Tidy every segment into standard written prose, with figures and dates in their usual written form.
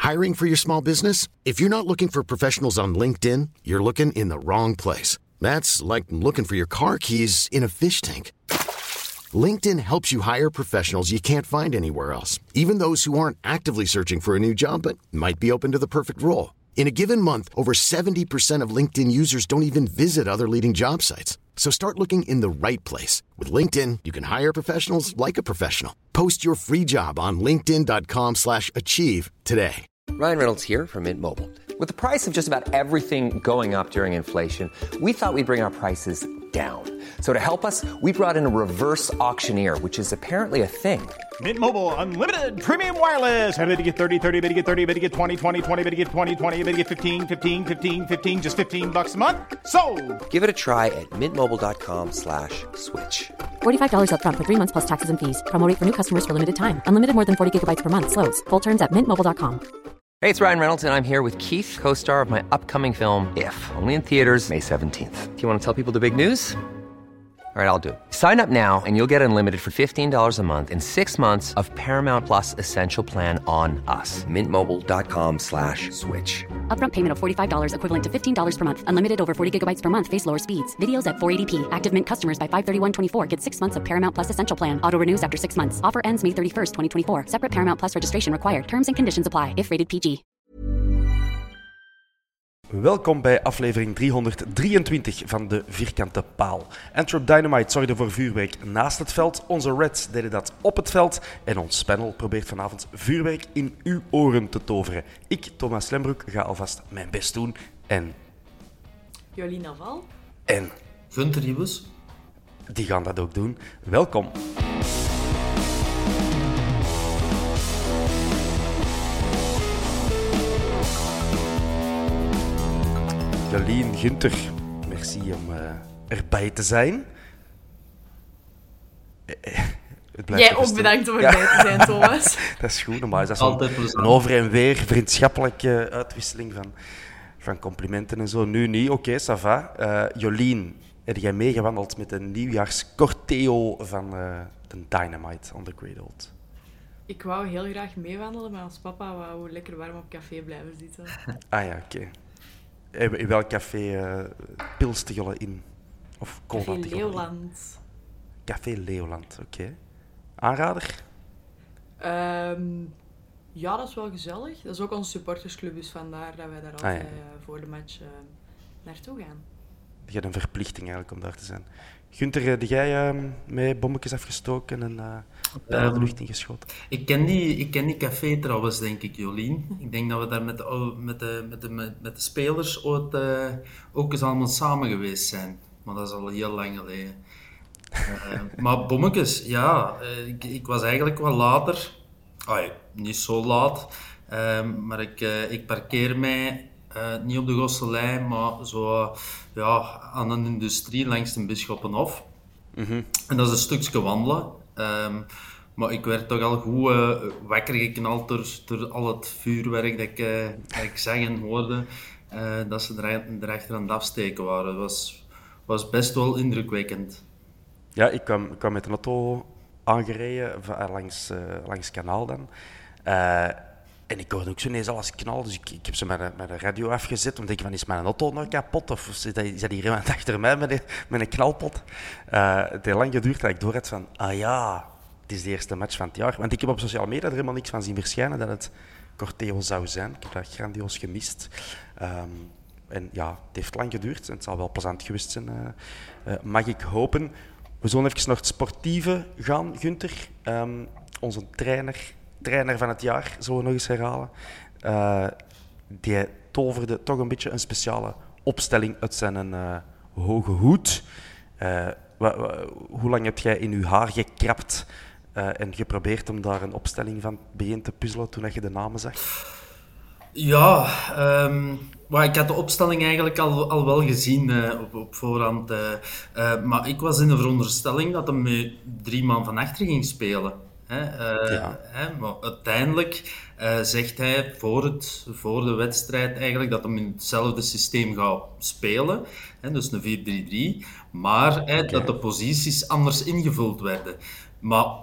Hiring for your small business? If you're not looking for professionals on LinkedIn, you're looking in the wrong place. That's like looking for your car keys in a fish tank. LinkedIn helps you hire professionals you can't find anywhere else, even those who aren't actively searching for a new job but might be open to the perfect role. In a given month, over 70% of LinkedIn users don't even visit other leading job sites. So start looking in the right place. With LinkedIn, you can hire professionals like a professional. Post your free job on linkedin.com/achieve today. Ryan Reynolds here from Mint Mobile. With the price of just about everything going up during inflation, we thought we'd bring our prices down. So to help us, we brought in a reverse auctioneer, which is apparently a thing. Mint Mobile Unlimited Premium Wireless. How to get 30, 30, bit to get 30, bit to get 20, 20, 20, bit to get 20, 20, bit to get 15, 15, 15, 15, just $15 a month? Sold! Give it a try at mintmobile.com/switch. $45 up front for 3 months plus taxes and fees. Promo rate for new customers for limited time. Unlimited more than 40 gigabytes per month. Slows full terms at mintmobile.com. Hey, it's Ryan Reynolds, and I'm here with Keith, co-star of my upcoming film, If, only in theaters May 17th. Do you want to tell people the big news? All right, I'll do it. Sign up now and you'll get unlimited for $15 a month and 6 months of Paramount Plus Essential Plan on us. mintmobile.com/switch. Upfront payment of $45 equivalent to $15 per month. Unlimited over 40 gigabytes per month. Face lower speeds. Videos at 480p. Active Mint customers by 531.24 get 6 months of Paramount Plus Essential Plan. Auto renews after 6 months. Offer ends May 31st, 2024. Separate Paramount Plus registration required. Terms and conditions apply if rated PG. Welkom bij aflevering 323 van de Vierkante Paal. Antwerp Dynamite zorgde voor vuurwerk naast het veld. Onze Reds deden dat op het veld. En ons panel probeert vanavond vuurwerk in uw oren te toveren. Ik, Thomas Lembroek, ga alvast mijn best doen. En... Jolien Naval. En... Gunther Hibbes. Die gaan dat ook doen. Welkom. Jolien, Gunther, merci om erbij te zijn. Jij ook bedankt om erbij te zijn, Thomas. Dat is goed, normaal is dat een over en weer vriendschappelijke uitwisseling van complimenten en zo. Nu niet, oké, ça va. Jolien, heb jij meegewandeld met een nieuwjaarscorteo van de Dynamite on the Great Old? Ik wou heel graag meewandelen, maar als papa wou lekker warm op café blijven zitten. Ah ja, oké. In welk café pils te gullen in? Of cola te gullen in? Leeuwland. Café Leeuwland, oké. Aanrader? Ja, dat is wel gezellig. Dat is ook onze supportersclub, dus vandaar dat wij daar altijd voor de match naartoe gaan. Je hebt een verplichting eigenlijk om daar te zijn. Gunther, heb jij met bommetjes afgestoken en de lucht ingeschoten? Ik ken die café trouwens, denk ik, Jolien. Ik denk dat we daar met de spelers ooit ook eens allemaal samen geweest zijn. Maar dat is al heel lang geleden. Maar bommetjes, ja. Ik was eigenlijk wel later. Niet zo laat. Maar ik parkeer mij niet op de Gosselijn, maar zo aan een industrie langs de Bisschoppenhof. Mm-hmm. En dat is een stukje wandelen. Maar ik werd toch al goed wakker geknald door al het vuurwerk dat ik zag en hoorde. Dat ze erachter aan het afsteken waren. Dat was best wel indrukwekkend. Ja, ik kwam met een auto aangereden langs Kanaal dan. En ik hoorde ook zo ineens alles knallen, dus ik heb ze met de radio afgezet. Om te denken van, is mijn auto nog kapot? Of is dat hier iemand achter mij met een knalpot? Het heeft lang geduurd dat ik door had van, het is de eerste match van het jaar. Want ik heb op sociale media er helemaal niks van zien verschijnen dat het corteo zou zijn. Ik heb dat grandioos gemist. En ja, het heeft lang geduurd en het zal wel plezant geweest zijn, mag ik hopen. We zullen even naar het sportieve gaan, Gunther. Onze trainer van het jaar, zullen we nog eens herhalen. Die toverde toch een beetje een speciale opstelling uit zijn hoge hoed. Hoe lang heb jij in je haar gekrapt en geprobeerd om daar een opstelling van begin te puzzelen toen je de namen zag? Ja, ik had de opstelling eigenlijk al wel gezien op voorhand. Maar ik was in de veronderstelling dat hij met 3 man van achter ging spelen. Maar uiteindelijk zegt hij voor de wedstrijd eigenlijk dat hij in hetzelfde systeem gaat spelen. Dus een 4-3-3. Maar dat de posities anders ingevuld werden. Maar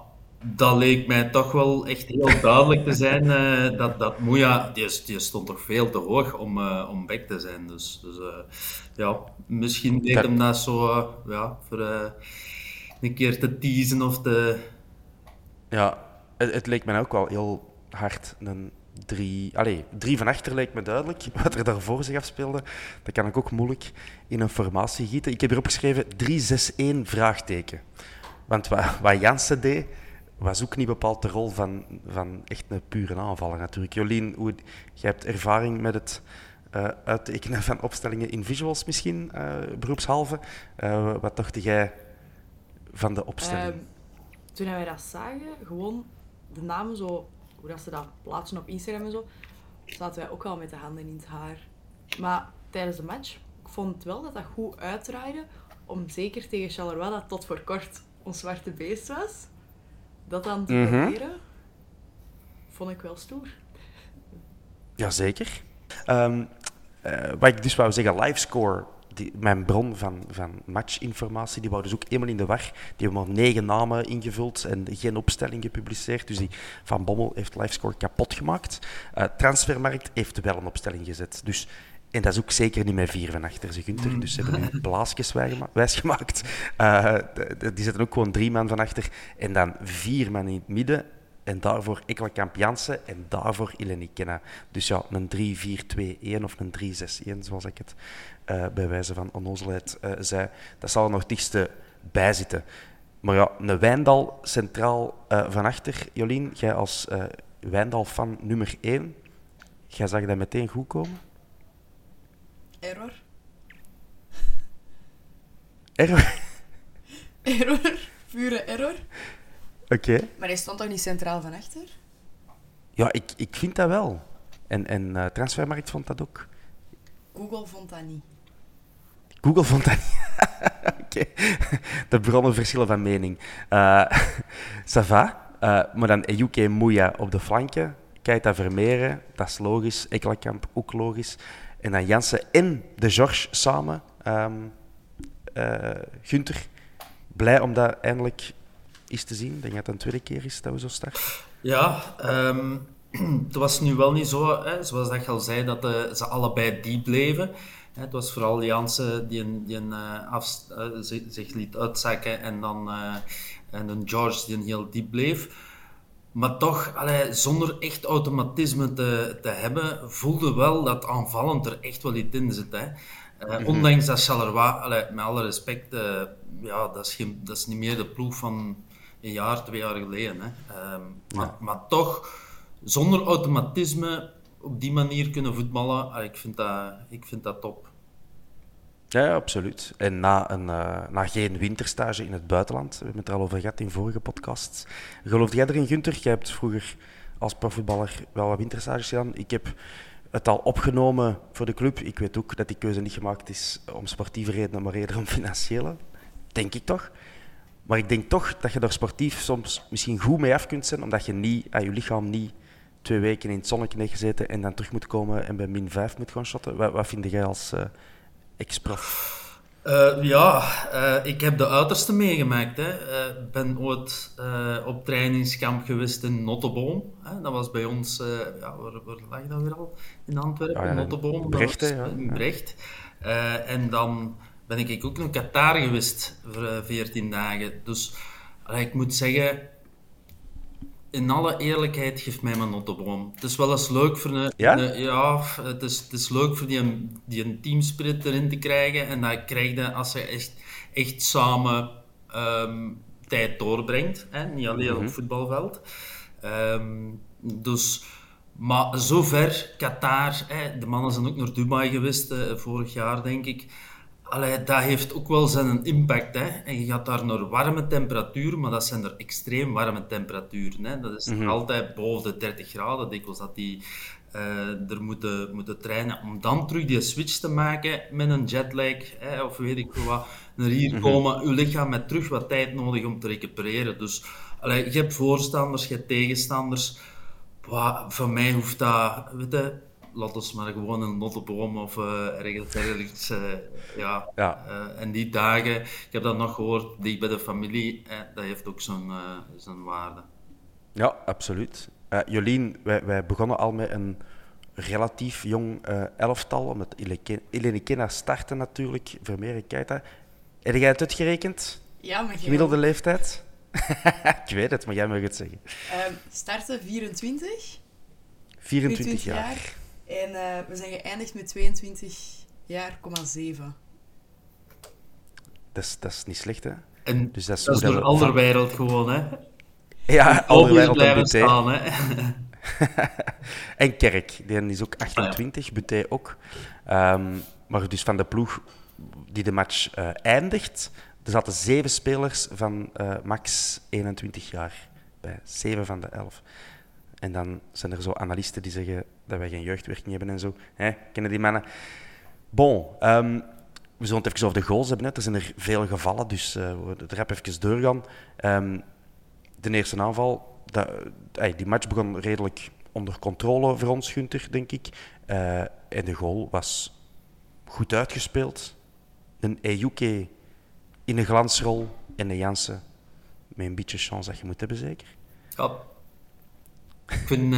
Dat leek mij toch wel echt heel duidelijk te zijn, dat Moeja, die stond toch veel te hoog om back te zijn. Dus ja, misschien deed hem dat zo voor een keer te teasen of te... Ja, het leek mij ook wel heel hard. Een 3 van achter leek me duidelijk. Wat er daarvoor zich afspeelde, dat kan ik ook moeilijk in een formatie gieten. Ik heb hierop geschreven 3-6-1 vraagteken. Want wat Jansen deed, was ook niet bepaald de rol van echt een pure aanvaller natuurlijk. Jolien, jij hebt ervaring met het uittekenen van opstellingen in visuals misschien, beroepshalve. Wat dacht jij van de opstelling? Toen wij dat zagen, gewoon de namen zo, hoe dat ze dat plaatsen op Instagram en zo, zaten wij ook wel met de handen in het haar. Maar tijdens de match, ik vond wel dat goed uitdraaide, om zeker tegen Charleroi, dat tot voor kort ons zwarte beest was, dat dan te proberen, vond ik wel stoer. Jazeker. Wat ik dus wou zeggen, Livescore, mijn bron van matchinformatie, die wou dus ook helemaal in de war. Die hebben maar 9 namen ingevuld en geen opstelling gepubliceerd. Dus die Van Bommel heeft Livescore kapot gemaakt. Transfermarkt heeft wel een opstelling gezet. Dus, en dat is ook zeker niet met 4 van achter zijn Gunther. Dus ze hebben hem blaasjes wijsgemaakt. Die zetten ook gewoon 3 man van achter. En dan 4 man in het midden. En daarvoor Ekkelenkamp Jansen en daarvoor Ileni Kenna. Dus ja, een 3-4-2-1 of een 3-6-1, zoals ik het bij wijze van onnozelheid zei. Dat zal er nog het dichtste bij zitten. Maar ja, een Wijndal centraal van achter. Jolien, jij als Wijndal-fan nummer 1, jij zag dat meteen goed komen? Error. Error? Pure error. Oké. Maar hij stond toch niet centraal van achter? Ja, ik vind dat wel. En Transfermarkt vond dat ook. Google vond dat niet. Google vond dat niet. Oké. De bronnen verschillen van mening. Ça va. Maar dan UK Moeja op de flanken. Keita Vermeeren, dat is logisch. Ekkelenkamp, ook logisch. En dan Jansen en de George samen. Gunther, blij om dat eindelijk is te zien. Ik denk dat het een tweede keer is dat we zo starten. Ja, het was nu wel niet zo, zoals dat je al zei, dat ze allebei diep bleven. Het was vooral Jansen die zich liet uitzakken en dan een George die heel diep bleef. Maar toch, zonder echt automatisme te hebben, voelde wel dat aanvallend er echt wel iets in zit. Hè. Ondanks dat Charleroi, met alle respect, dat is niet meer de ploeg van een jaar, 2 jaar geleden. Hè. Maar toch, zonder automatisme op die manier kunnen voetballen, ik vind dat top. Ja, absoluut. En na geen winterstage in het buitenland, we hebben het er al over gehad in vorige podcasts. Geloofde jij erin, Gunther? Jij hebt vroeger als profvoetballer wel wat winterstages gedaan. Ik heb het al opgenomen voor de club. Ik weet ook dat die keuze niet gemaakt is om sportieve redenen, maar eerder om financiële. Denk ik toch. Maar ik denk toch dat je er sportief soms misschien goed mee af kunt zijn, omdat je niet, je lichaam niet 2 weken in het zonnetje heeft gezeten en dan terug moet komen en bij -5 moet gaan shotten. Wat vind jij als ex-prof? Ik heb de uiterste meegemaakt. Ik ben ooit op trainingskamp geweest in Notteboom. Dat was bij ons, waar lag dat weer al? In Antwerpen, Notteboom. Brecht, in Brecht. En dan ben ik ook naar Qatar geweest voor 14 dagen. Dus ik moet zeggen, in alle eerlijkheid, geeft mij mijn Notteboom. Het is wel eens leuk voor het is leuk voor die een teamspirit erin te krijgen. En dat krijg je als je echt samen tijd doorbrengt. Hè? Niet alleen op het voetbalveld. Maar zover, Qatar, de mannen zijn ook naar Dubai geweest, vorig jaar denk ik. Dat heeft ook wel zijn impact. Hè? En je gaat daar naar warme temperaturen, maar dat zijn er extreem warme temperaturen. Hè? Dat is altijd boven de 30 graden, dikwijls dat die er moeten trainen. Om dan terug die switch te maken met een jetlag, of weet ik wat, naar hier komen. Je lichaam met terug wat tijd nodig om te recupereren. Dus je hebt voorstanders, je hebt tegenstanders. Voor mij hoeft dat... Laat ons maar gewoon een Notteboom of ergens. En die dagen, ik heb dat nog gehoord, dicht bij de familie, dat heeft ook zijn waarde. Ja, absoluut. Jolien, wij begonnen al met een relatief jong elftal. Met Eleni Kena starten natuurlijk, Vermeer Keita. Heb jij het uitgerekend? Ja, maar Gemiddelde leeftijd? Ik weet het, maar jij mag het zeggen. Starten 24. 24 jaar. En we zijn geëindigd met 22 jaar, 7. Dat is niet slecht, hè? En Dus dat is door Alderweireld gewoon, hè? Ja, Alderweireld en blijven Buté. staan, hè? En Kerk, die is ook 28, Buté ook. Maar dus van de ploeg die de match eindigt, er zaten 7 spelers van max 21 jaar bij. 7 van de 11. En dan zijn er zo analisten die zeggen dat wij geen jeugdwerking hebben en zo. Kennen die mannen? Bon, we zullen het even over de goals hebben. Er zijn er veel gevallen, dus we er rap even doorgaan. De eerste aanval, die match begon redelijk onder controle voor ons, Gunther, denk ik. En de goal was goed uitgespeeld. Een Ejuke in een glansrol en een Jansen met een beetje chance dat je moet hebben, zeker? Ja. Ik vind,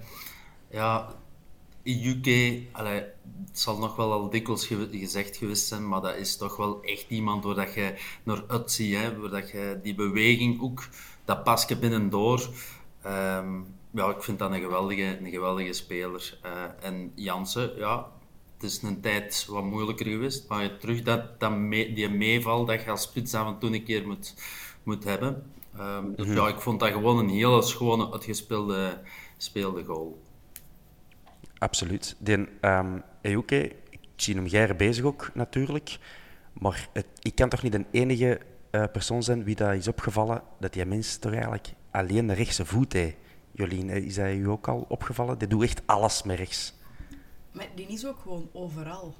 Ejuke, het zal nog wel al dikwijls gezegd geweest zijn, maar dat is toch wel echt iemand waar dat je naar uitziet, hè, waar dat je die beweging ook, dat pasje binnendoor, ik vind dat een geweldige speler. En Jansen, het is een tijd wat moeilijker geweest, maar terug die meeval dat je als spits af en toe een keer moet hebben. Dus ik vond dat gewoon een hele schone, uitgespeelde goal. Absoluut. Die Ejuke, ik zie hem jaren bezig ook natuurlijk, maar ik kan toch niet de enige persoon zijn wie dat is opgevallen dat die mens toch eigenlijk alleen de rechtse voet heeft. Jolien, is dat u ook al opgevallen? Die doet echt alles met rechts. Maar die is ook gewoon overal.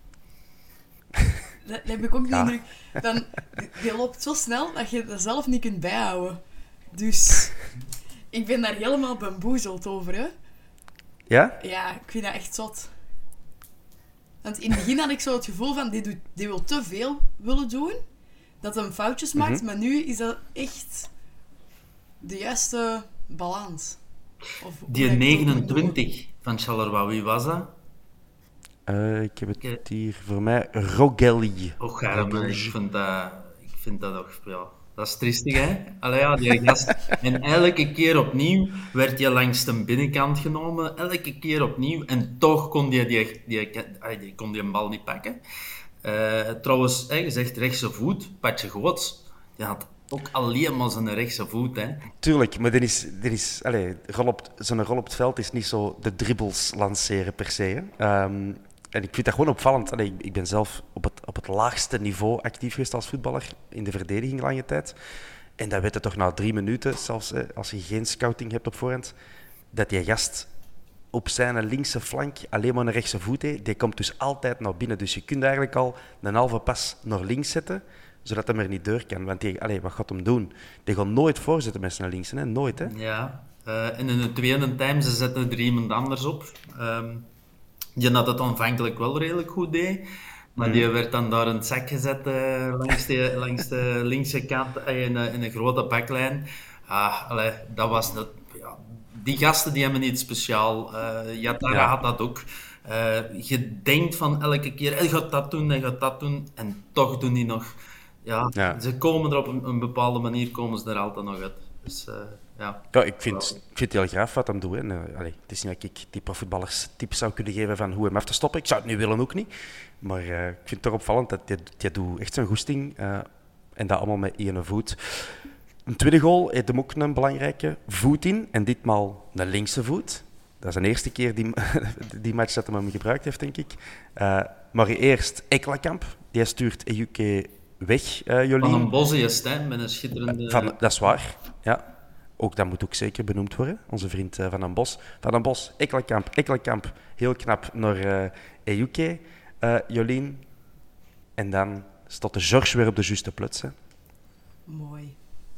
Dat heb ik ook de indruk. Die loopt zo snel dat je dat zelf niet kunt bijhouden. Dus ik ben daar helemaal bamboezeld over, hè. Ja? Ja, ik vind dat echt zot. Want in het begin had ik zo het gevoel van, die wil te veel willen doen. Dat hij foutjes maakt, maar nu is dat echt de juiste balans. Die 29 van Charleroi, wie was dat? Ik heb het hier voor mij. Rogelli. Ik vind dat ook... Ja, dat is triestig, hè? Allee, ja, die gast... En elke keer opnieuw werd hij langs de binnenkant genomen. Elke keer opnieuw. En toch kon die kon die een bal niet pakken. Trouwens, je zegt rechtse voet. Patje Goots. Die had ook alleen maar zijn rechtse voet, hè? Tuurlijk, maar zijn rol op het veld is niet zo de dribbles lanceren per se. En ik vind dat gewoon opvallend. Ik ben zelf op het laagste niveau actief geweest als voetballer in de verdediging lange tijd. En dat weet je toch na 3 minuten, zelfs als je geen scouting hebt op voorhand, dat die gast op zijn linkse flank alleen maar een rechtse voet heeft. Die komt dus altijd naar binnen. Dus je kunt eigenlijk al een halve pas naar links zetten, zodat hij er niet door kan. Want wat gaat hem doen? Die gaat nooit voorzetten met zijn links, hè? Nooit, hè? Ja. En in de tweede time, ze zetten er iemand anders op. Die had het aanvankelijk wel redelijk goed deed. Maar die werd dan daar in het zak gezet langs de linkse kant in een grote baklijn. Dat was dat. Ja, die gasten die hebben iets speciaal. Yatara had dat ook. Je denkt van elke keer, hij gaat dat doen. En toch doen die nog. Ja. Ze komen er op een bepaalde manier er altijd nog uit. Dus, ja, ik vind het heel graaf wat hij doet. Het is niet dat ik die profvoetballers tips zou kunnen geven van hoe hem af te stoppen. Ik zou het nu willen ook niet. Maar ik vind het toch opvallend dat hij doet echt zijn goesting. En dat allemaal met één voet. Een tweede goal heeft hem ook een belangrijke voet in. En ditmaal een linkse voet. Dat is de eerste keer die match dat hij hem gebruikt heeft, denk ik. Maar eerst Ekkelenkamp. Die stuurt Ejuke weg, Jolien. Van een Bos is het, met een schitterende... Dat is waar, ja. Ook dat moet ook zeker benoemd worden. Onze vriend Van den Bos. Van den Bos, Ekkelenkamp. Heel knap naar Ejuke, Jolien. En dan staat de George weer op de juiste plaats. Hè. Mooi.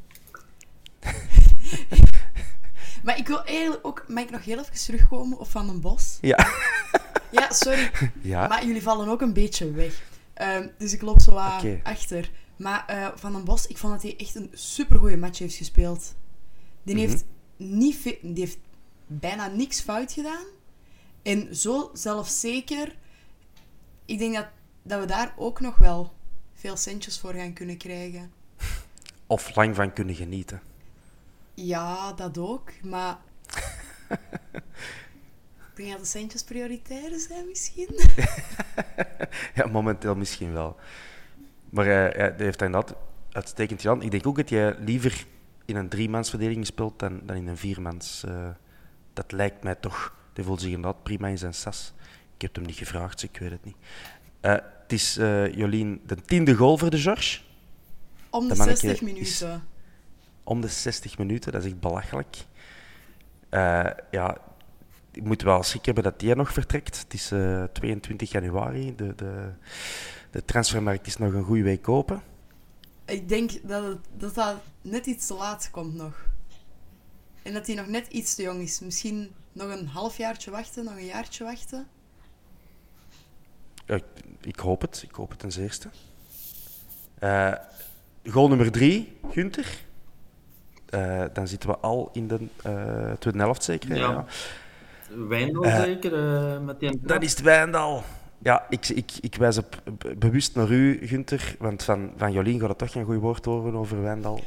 Maar ik wil eigenlijk ook... Mag ik nog heel even terugkomen op Van den Bos? Ja. Ja, sorry. Ja. Maar jullie vallen ook een beetje weg. Dus ik loop zo achter. Maar Van den Bos, ik vond dat hij echt een supergoeie match heeft gespeeld. Die heeft die heeft bijna niks fout gedaan. En zo zelfzeker. Ik denk dat we daar ook nog wel veel centjes voor gaan kunnen krijgen. Of lang van kunnen genieten. Ja, dat ook. Maar ik denk dat de centjes prioritair zijn misschien. Ja, momenteel misschien wel. Maar hij heeft inderdaad uitstekend gedaan. Ik denk ook dat jij liever in een 3-mansverdediging speelt dan in een 4-mans. Dat lijkt mij toch. Die voelt zich inderdaad prima in zijn sas. Ik heb hem niet gevraagd, dus ik weet het niet. Het is, Jolien, de 10e goal voor de George. Om de 60 minuten. Om de 60 minuten, dat is echt belachelijk. Ja, ik moet wel schrik hebben dat die nog vertrekt. Het is 22 januari. De transfermarkt is nog een goede week open. Ik denk dat net iets te laat komt nog. En dat hij nog net iets te jong is. Misschien nog een halfjaartje wachten, nog een jaartje wachten. Ja, ik hoop het ten zeerste. Goal nummer 3, Gunther. Dan zitten we al in de tweede helft zeker. Ja. Wijndal zeker, met die... Dat is het Wijndal. Ja, ik wijs op bewust naar u, Gunther, want van Jolien gaat het toch geen goed woord horen over Wijndal.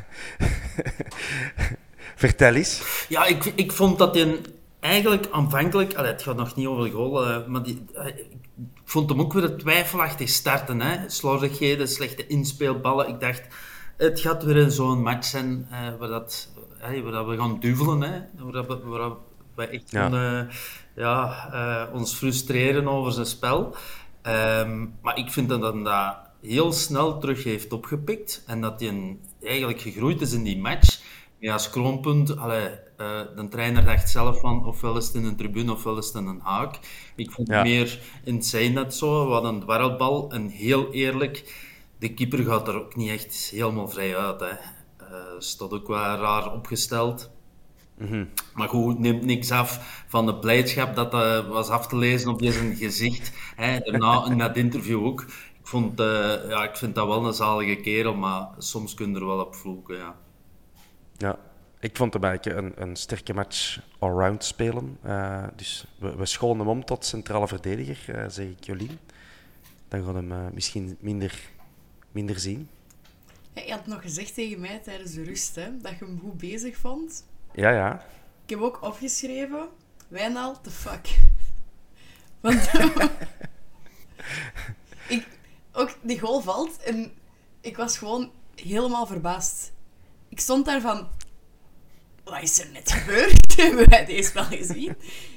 Vertel eens. Ja, ik vond dat hij eigenlijk aanvankelijk... het gaat nog niet over de goal, maar ik vond hem ook weer twijfelachtig starten. Hè? Slordigheden, slechte inspeelballen. Ik dacht, het gaat weer zo'n match zijn waar dat we gaan duvelen. Hè? Waar we echt ons frustreren over zijn spel. Maar ik vind dat hij dat heel snel terug heeft opgepikt. En dat hij eigenlijk gegroeid is in die match. Ja, als kroonpunt, de trainer dacht zelf van ofwel is het in een tribune ofwel is het in een haak. Ik vond het meer insane net zo. We hadden een dwarrelbal en heel eerlijk, de keeper gaat er ook niet echt helemaal vrij uit. Hè. Stond ook wel raar opgesteld. Mm-hmm. Maar goed, neemt niks af van de blijdschap dat was af te lezen op zijn gezicht. Hè. Daarna in dat interview ook. Ik vind dat wel een zalige kerel, maar soms kun je er wel op vloeken, ja. Ja, ik vond hem eigenlijk een sterke match allround spelen. Dus we scholen hem om tot centrale verdediger, zeg ik Jolien. Dan gaan we hem misschien minder zien. Ja, je had nog gezegd tegen mij tijdens de rust, hè, dat je hem goed bezig vond. Ja. Ik heb ook opgeschreven, Wijndal, the fuck. Want ook die goal valt en ik was gewoon helemaal verbaasd. Ik stond daar van... Wat is er net gebeurd? Hebben wij deze wel gezien?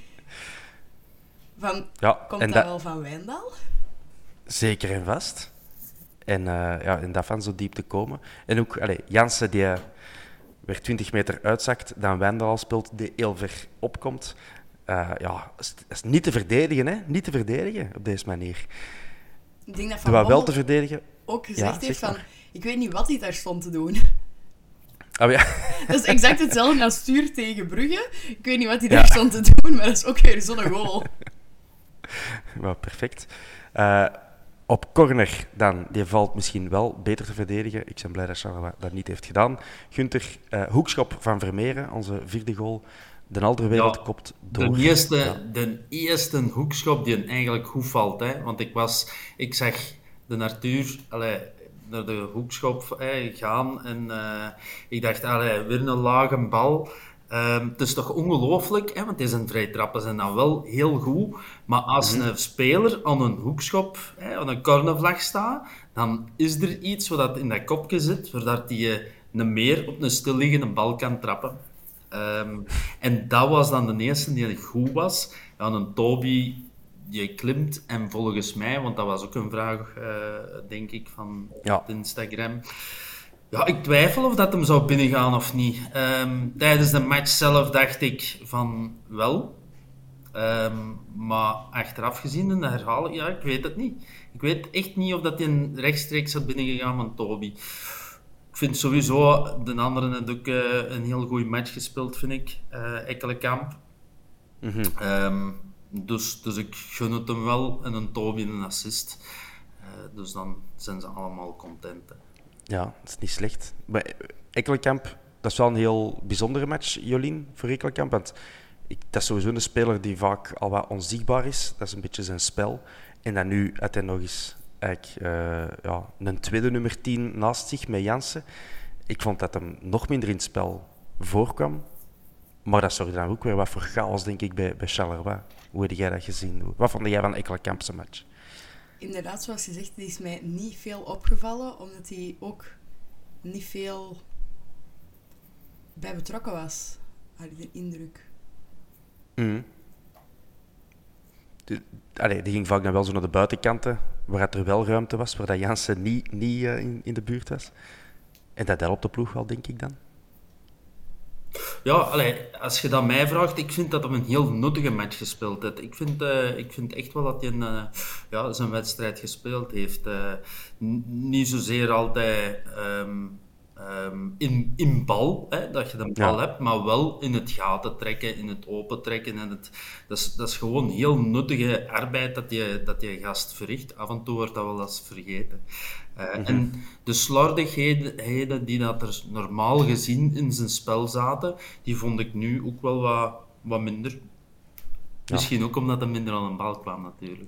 Komt dat wel van Wijndal? Zeker en vast. En dat van zo diep te komen. En ook, Jansen die weer 20 meter uitzakt, dan Wijndal speelt, die heel ver opkomt. Dat is niet te verdedigen, hè? Niet te verdedigen op deze manier. Ik denk dat Van Bommel wel te verdedigen ook gezegd heeft van... Ik weet niet wat hij daar stond te doen. Oh, ja. Dat is exact hetzelfde als Stuur tegen Brugge. Ik weet niet wat hij daar stond te doen, maar dat is ook weer zo'n goal. Well, perfect. Op corner dan, die valt misschien wel beter te verdedigen. Ik ben blij dat Charles dat niet heeft gedaan. Gunther, hoekschop van Vermeeren, onze 4e goal. De andere wereld kopt door. De eerste hoekschop die eigenlijk goed valt. Hè? Want ik zag de Arthur naar de hoekschop gaan en ik dacht, weer een lage bal. Het is toch ongelooflijk, hè? Want deze vrije trappen zijn dan wel heel goed. Maar als een speler aan een hoekschop, aan een cornervlag staat, dan is er iets wat in dat kopje zit, zodat hij een meer op een stilliggende bal kan trappen. En dat was dan de eerste die goed was. Aan een Toby die klimt en volgens mij, want dat was ook een vraag, denk ik, van Instagram. Ja, ik twijfel of dat hem zou binnengaan of niet. Tijdens de match zelf dacht ik van wel. Maar achteraf gezien in de herhaling, ik weet het niet. Ik weet echt niet of dat hij rechtstreeks had binnengegaan van Toby. Ik vind sowieso, de anderen heeft ook een heel goede match gespeeld, vind ik. Ekkelenkamp. Mm-hmm. Dus ik gun het hem wel en een Toby een assist. Dus dan zijn ze allemaal content. Hè. Ja, dat is niet slecht. Maar Ekkelenkamp dat is wel een heel bijzondere match, Jolien, voor Ekkelenkamp. Want dat is sowieso een speler die vaak al wat onzichtbaar is. Dat is een beetje zijn spel. En dan nu had hij nog eens een tweede nummer 10 naast zich met Jansen. Ik vond dat hem nog minder in het spel voorkwam. Maar dat zorgde dan ook weer wat voor chaos, denk ik, bij Charleroi. Hoe heb jij dat gezien? Wat vond jij van Ekkelenkamp zijn match? Inderdaad, zoals je zegt, die is mij niet veel opgevallen, omdat hij ook niet veel bij betrokken was, had ik de indruk. Die ging vaak dan wel zo naar de buitenkanten, waar er wel ruimte was, waar dat Jansen niet in de buurt was. En dat helpt de ploeg wel, denk ik dan. Ja, als je dat mij vraagt, ik vind dat hij een heel nuttige match gespeeld heeft. Ik vind echt wel dat hij zijn wedstrijd gespeeld heeft. Niet zozeer altijd in bal, dat je de bal hebt, maar wel in het gaten trekken, in het open trekken. En dat is gewoon heel nuttige arbeid dat die gast verricht. Af en toe wordt dat wel eens vergeten. En de slordigheden die dat er normaal gezien in zijn spel zaten, die vond ik nu ook wel wat minder. Ja. Misschien ook omdat hij minder aan een bal kwam, natuurlijk.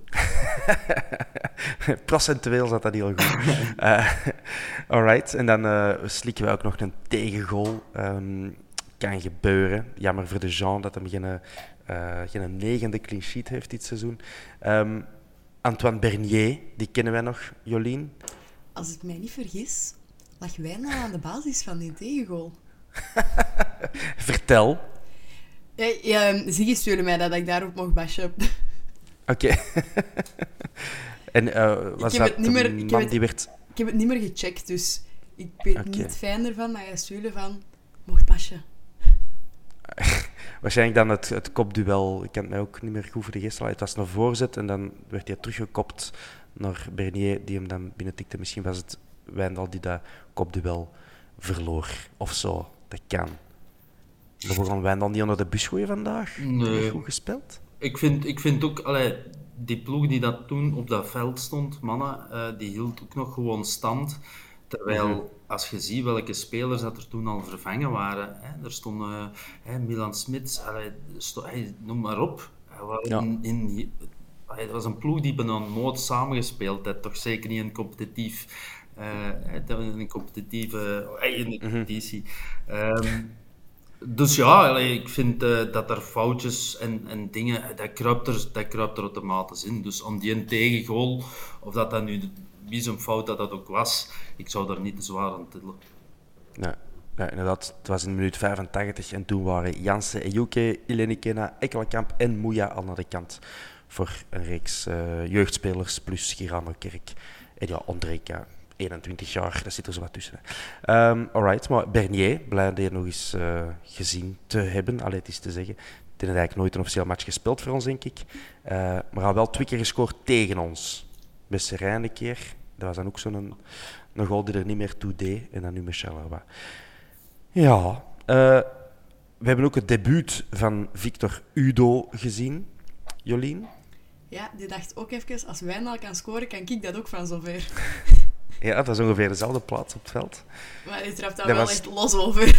Procentueel zat dat heel goed. Alright, en dan slikken we ook nog een tegengoal. Kan gebeuren. Jammer voor de Jean dat hij geen 9e clean sheet heeft dit seizoen. Antoine Bernier, die kennen wij nog, Jolien. Als ik mij niet vergis, lag Wijndal aan de basis van die tegengoal. Vertel. Ziggy stuurde mij dat ik daarop mocht bashen. Oké. En was dat een man die werd... Ik heb het niet meer gecheckt, dus ik weet niet fijn ervan, maar jij stuurde van, mocht bashen. Waarschijnlijk dan het kopduel. Ik kan het mij ook niet meer goed voor de geest halen. Het was een voorzet en dan werd hij teruggekopt naar Bernier, die hem dan binnentikte. Misschien was het Wijndal die dat kopduel verloor. Of zo. Dat kan. We gaan Wijndal niet onder de bus gooien vandaag. Nee. Goed gespeeld. Ik vind ook... die ploeg die dat toen op dat veld stond, mannen, die hield ook nog gewoon stand. Terwijl, als je ziet welke spelers dat er toen al vervangen waren, er stonden Milan Smits, noem maar op. Het was een ploeg die bijna nooit samengespeeld heeft, toch zeker niet in competitieve competitie. Dus ja, ik vind dat er foutjes en dingen, dat kruipt er automatisch in. Dus om die een tegengoal, of dat nu wie zijn fout dat ook was, ik zou daar niet te zwaar aan tillen. Ja, inderdaad. Het was in minuut 85 en toen waren Jansen, Ejuke, Ilenikena, Ekkelenkamp en Mouya al naar de kant voor een reeks jeugdspelers plus Girano Kerk. En ja, Ondrejka, 21 jaar, dat zit er zo wat tussen. Alright, maar Bernier, blij dat je nog eens gezien te hebben. Allee, het is te zeggen. Het heeft eigenlijk nooit een officieel match gespeeld voor ons, denk ik. Maar hij had wel 2 keer gescoord tegen ons. Bij Serijn een keer. Dat was dan ook zo'n goal die er niet meer toe deed. En dan nu met Charleroi. Ja, we hebben ook het debuut van Victor Udo gezien. Jolien? Ja, die dacht ook even, als Wijndal kan scoren, kan ik dat ook van zover. Ja, dat is ongeveer dezelfde plaats op het veld. Maar die trapt daar wel echt los over.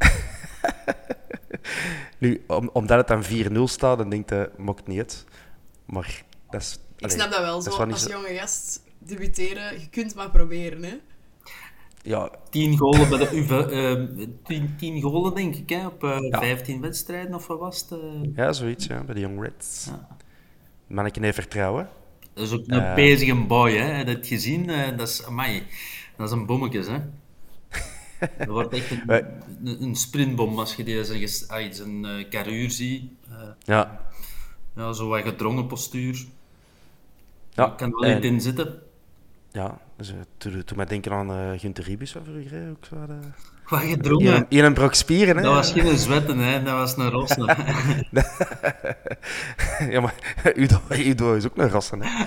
Nu, omdat het dan 4-0 staat, dan denkt hij, mocht niet uit. Maar dat is... Ik snap dat wel, zo als jonge gast debuteren, je kunt maar proberen, hè. Ja. 10 golen bij de 10 golen, denk ik, hè, op 15 wedstrijden, of wat was het? Ja, zoiets, ja, bij de Young Reds. Ja. Manneken heeft vertrouwen. Dat is ook een bezige boy, hè. Heb je het gezien? Dat is een bommekes, hè. Dat wordt echt een sprintbom als je die zijn carrure ziet. Ja, zo wat gedrongen postuur. Ja, kan er wel niet in zitten. Ja, dus, toen mij denken aan Gunther Ribus van vroeger. Ook zo, wat gedrongen? In een brok spieren, hè? Dat was geen zwetten, hè? Dat was een rossen. Ja, maar Udo is ook een rossen, hè?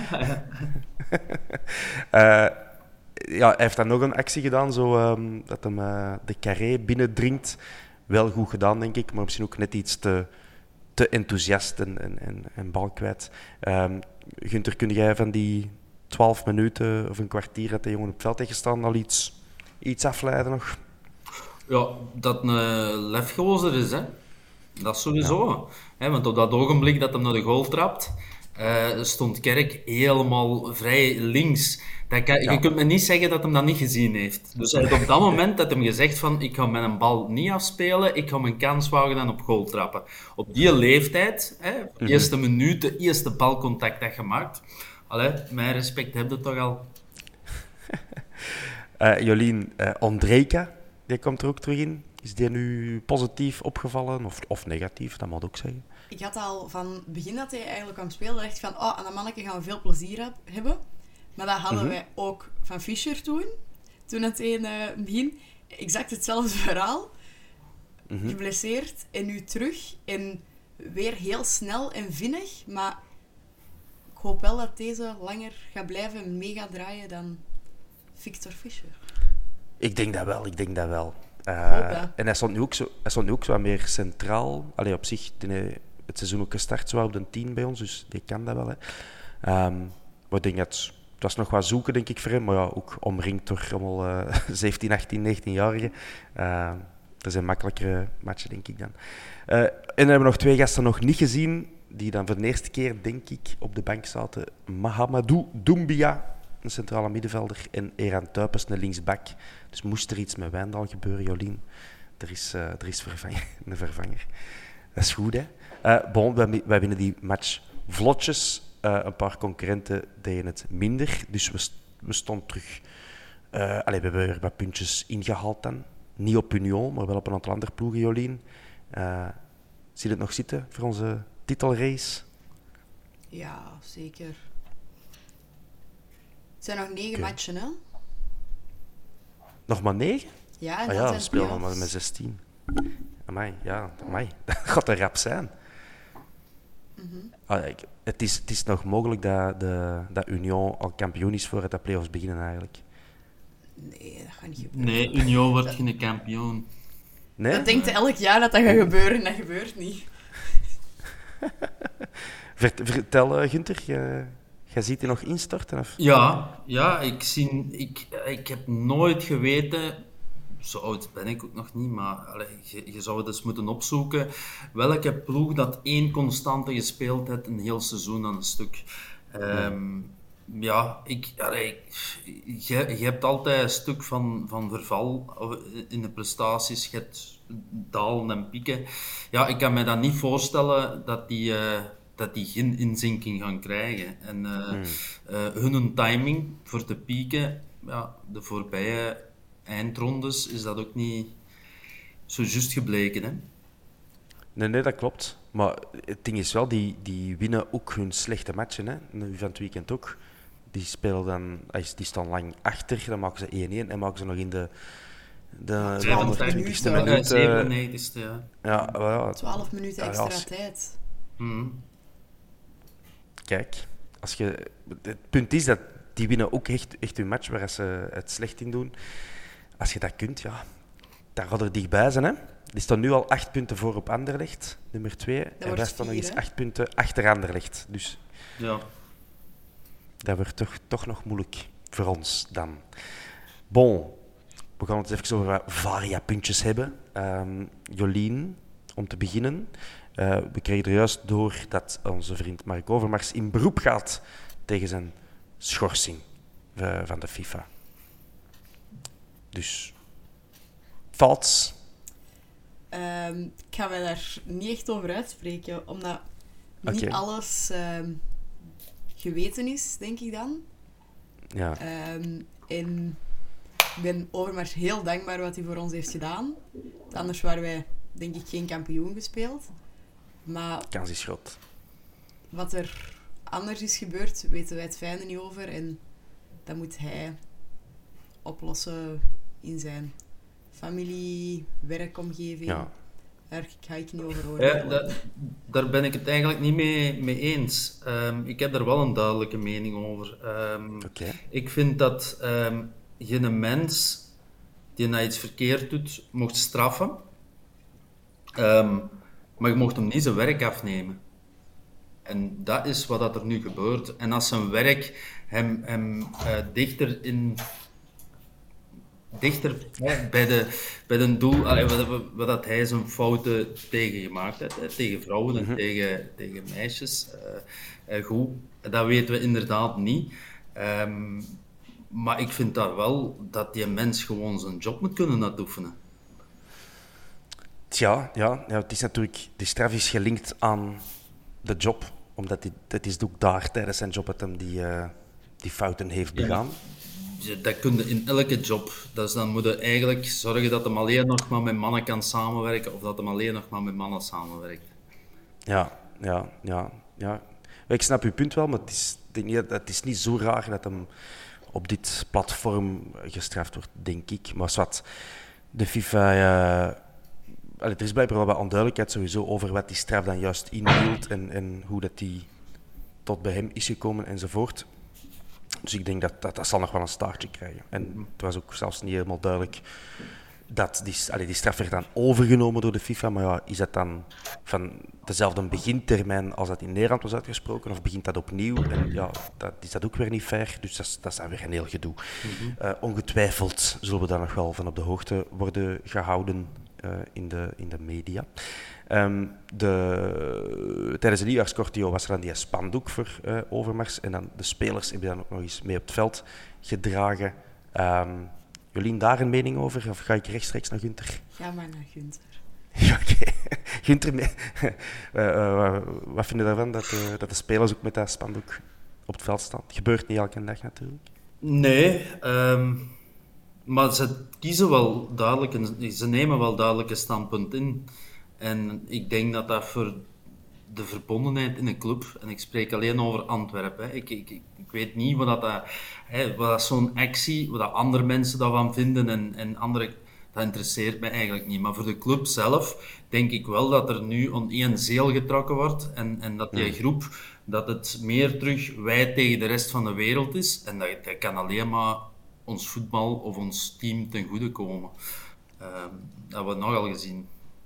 Ja, hij heeft dan nog een actie gedaan, zo, dat hem de carré binnendringt. Wel goed gedaan, denk ik, maar misschien ook net iets te enthousiast en bal kwijt. Gunther, kun jij van die 12 minuten of een kwartier dat de jongen op het veld heeft gestaan al iets afleiden nog? Ja, dat een lefgozer is, hè. Dat is sowieso. Hè, want op dat ogenblik dat hij naar de goal trapt, stond Kerk helemaal vrij links. Je kunt me niet zeggen dat hij dat niet gezien heeft. Dus hij heeft op dat moment dat hem gezegd van ik ga mijn bal niet afspelen, ik ga mijn kans wagen en op goal trappen. Op die leeftijd, de eerste minuut, de eerste balcontact dat je maakt, mijn respect heb je toch al. Jolien, Ondrejka, die komt er ook terug in. Is die nu positief opgevallen of negatief? Dat moet ook zeggen. Ik had al van het begin dat hij eigenlijk kwam spelen, dacht ik van, aan dat manneke gaan we veel plezier hebben. Maar dat hadden wij ook van Fischer toen het in het begin. Exact hetzelfde verhaal. Geblesseerd en nu terug. En weer heel snel en vinnig. Maar ik hoop wel dat deze langer gaat blijven en mee gaat draaien dan Victor Fischer. Ik denk dat wel. En hij stond nu ook zo wat meer centraal. Allee, op zich, het seizoen ook gestart zo op de 10 bij ons, dus die kan dat wel. Hè. Maar ik denk dat het was nog wat zoeken, denk ik, voor hem. Maar ja, ook omringd door allemaal 17, 18, 19-jarigen. Er zijn makkelijkere matchen, denk ik dan. En dan hebben we nog 2 gasten nog niet gezien, die dan voor de eerste keer, denk ik, op de bank zaten. Mahamadou Doumbia, een centrale middenvelder, en Eran Tuipes, een linksback. Dus moest er iets met Wijndal gebeuren, Jolien. Er is een vervanger. Dat is goed, hè? Wij winnen die match vlotjes. Een paar concurrenten deden het minder. Dus we stonden terug. We hebben weer wat puntjes ingehaald dan. Niet op Union, maar wel op een aantal andere ploegen, Jolien. Zie je het nog zitten voor onze titelrace? Ja, zeker. Het zijn nog 9 matchen, hè? Nog maar 9? Ja, en dan zijn we spelen nog maar met 16. Amai. Dat gaat een rap zijn. Het is nog mogelijk dat Union al kampioen is voordat de play-offs beginnen, eigenlijk. Nee, dat gaat niet gebeuren. Nee, Union wordt geen kampioen. Nee? Dat denkt elk jaar dat gaat gebeuren en dat gebeurt niet. Vertel, Gunther, jij ziet die nog instorten? Of? Ja, ik heb nooit geweten, zo oud ben ik ook nog niet, maar je zou het eens moeten opzoeken, welke ploeg dat 1 constante gespeeld heeft een heel seizoen aan een stuk. Je hebt altijd een stuk van verval in de prestaties, je hebt dalen en pieken. Ja, ik kan me dan niet voorstellen dat die geen inzinking gaan krijgen. En hun timing voor te pieken, de voorbije eindrondes, is dat ook niet zo juist gebleken. Hè? Nee, dat klopt. Maar het ding is wel, die winnen ook hun slechte matchen. Hè? Nu van het weekend ook. Die spelen dan, die staan lang achter, dan maken ze 1-1 en maken ze nog in de 20e minuut. 97e, ja. 12 minuten extra tijd. Kijk, het punt is dat die winnen ook echt hun match waar ze het slecht in doen. Als je dat kunt, daar gaat er dichtbij zijn. Hè? Die staan nu al 8 punten voor op Anderlecht, nummer 2. En wij staan nog eens 8 punten achter Anderlecht. Dus dat wordt toch nog moeilijk voor ons dan. Bon, we gaan het even over wat variapuntjes hebben. Jolien, om te beginnen. We kregen er juist door dat onze vriend Mark Overmars in beroep gaat tegen zijn schorsing van de FIFA. Dus, thoughts? Ik ga mij daar niet echt over uitspreken, omdat niet alles geweten is, denk ik dan. Ja. En ik ben Overmars heel dankbaar wat hij voor ons heeft gedaan. Anders waren wij, denk ik, geen kampioen gespeeld. Maar kans is groot. Wat er anders is gebeurd, weten wij het fijne niet over. En dat moet hij oplossen in zijn familie, werkomgeving. Ja. Daar ga ik niet over horen. Daar ben ik het eigenlijk niet mee eens. Ik heb daar wel een duidelijke mening over. Ik vind dat geen mens die na iets verkeerd doet, mocht straffen. Maar je mocht hem niet zijn werk afnemen. En dat is wat er nu gebeurt. En als zijn werk hem dichter in dichter bij de doel, wat dat hij zijn fouten tegen gemaakt heeft, hè, tegen vrouwen en tegen meisjes. Goed, dat weten we inderdaad niet. Maar ik vind daar wel dat die mens gewoon zijn job moet kunnen uitoefenen. Ja, het is natuurlijk, die straf is gelinkt aan de job, omdat het is ook daar tijdens zijn job dat hem die fouten heeft begaan. Ja, dat kun je in elke job. Dus dan moet je eigenlijk zorgen dat hem alleen nog maar met mannen kan samenwerken of dat hem alleen nog maar met mannen samenwerkt. Ja. Ik snap uw punt wel, maar het is niet zo raar dat hem op dit platform gestraft wordt, denk ik. Maar wat de FIFA... er is blijkbaar wel wat onduidelijkheid sowieso over wat die straf dan juist inhield en hoe dat die tot bij hem is gekomen enzovoort. Dus ik denk dat zal nog wel een staartje krijgen. En het was ook zelfs niet helemaal duidelijk dat die straf werd dan overgenomen door de FIFA. Maar ja, is dat dan van dezelfde begintermijn als dat in Nederland was uitgesproken? Of begint dat opnieuw? En ja, dat is dat ook weer niet fair. Dus dat is dan weer een heel gedoe. Ongetwijfeld zullen we daar nog wel van op de hoogte worden gehouden in de media. Tijdens de nieuwjaarscortio was er dan die spandoek voor Overmars. En dan de spelers hebben dan ook nog eens mee op het veld gedragen. Jolien, daar een mening over? Of ga ik rechtstreeks naar Gunther? Ga maar naar Gunther. Ja, oké. Gunther, wat vind je daarvan dat de spelers ook met dat spandoek op het veld staan? Het gebeurt niet elke dag natuurlijk. Nee, maar ze kiezen wel duidelijk, ze nemen wel duidelijk een standpunt in. En ik denk dat dat voor de verbondenheid in een club, en ik spreek alleen over Antwerpen, hè. Ik weet niet wat dat zo'n actie, wat dat andere mensen daarvan vinden en andere, dat interesseert mij eigenlijk niet. Maar voor de club zelf denk ik wel dat er nu aan één zeel getrokken wordt en dat die groep, dat het meer terug wij tegen de rest van de wereld is. En dat kan alleen maar ons voetbal of ons team ten goede komen. Dat hebben we nogal gezien.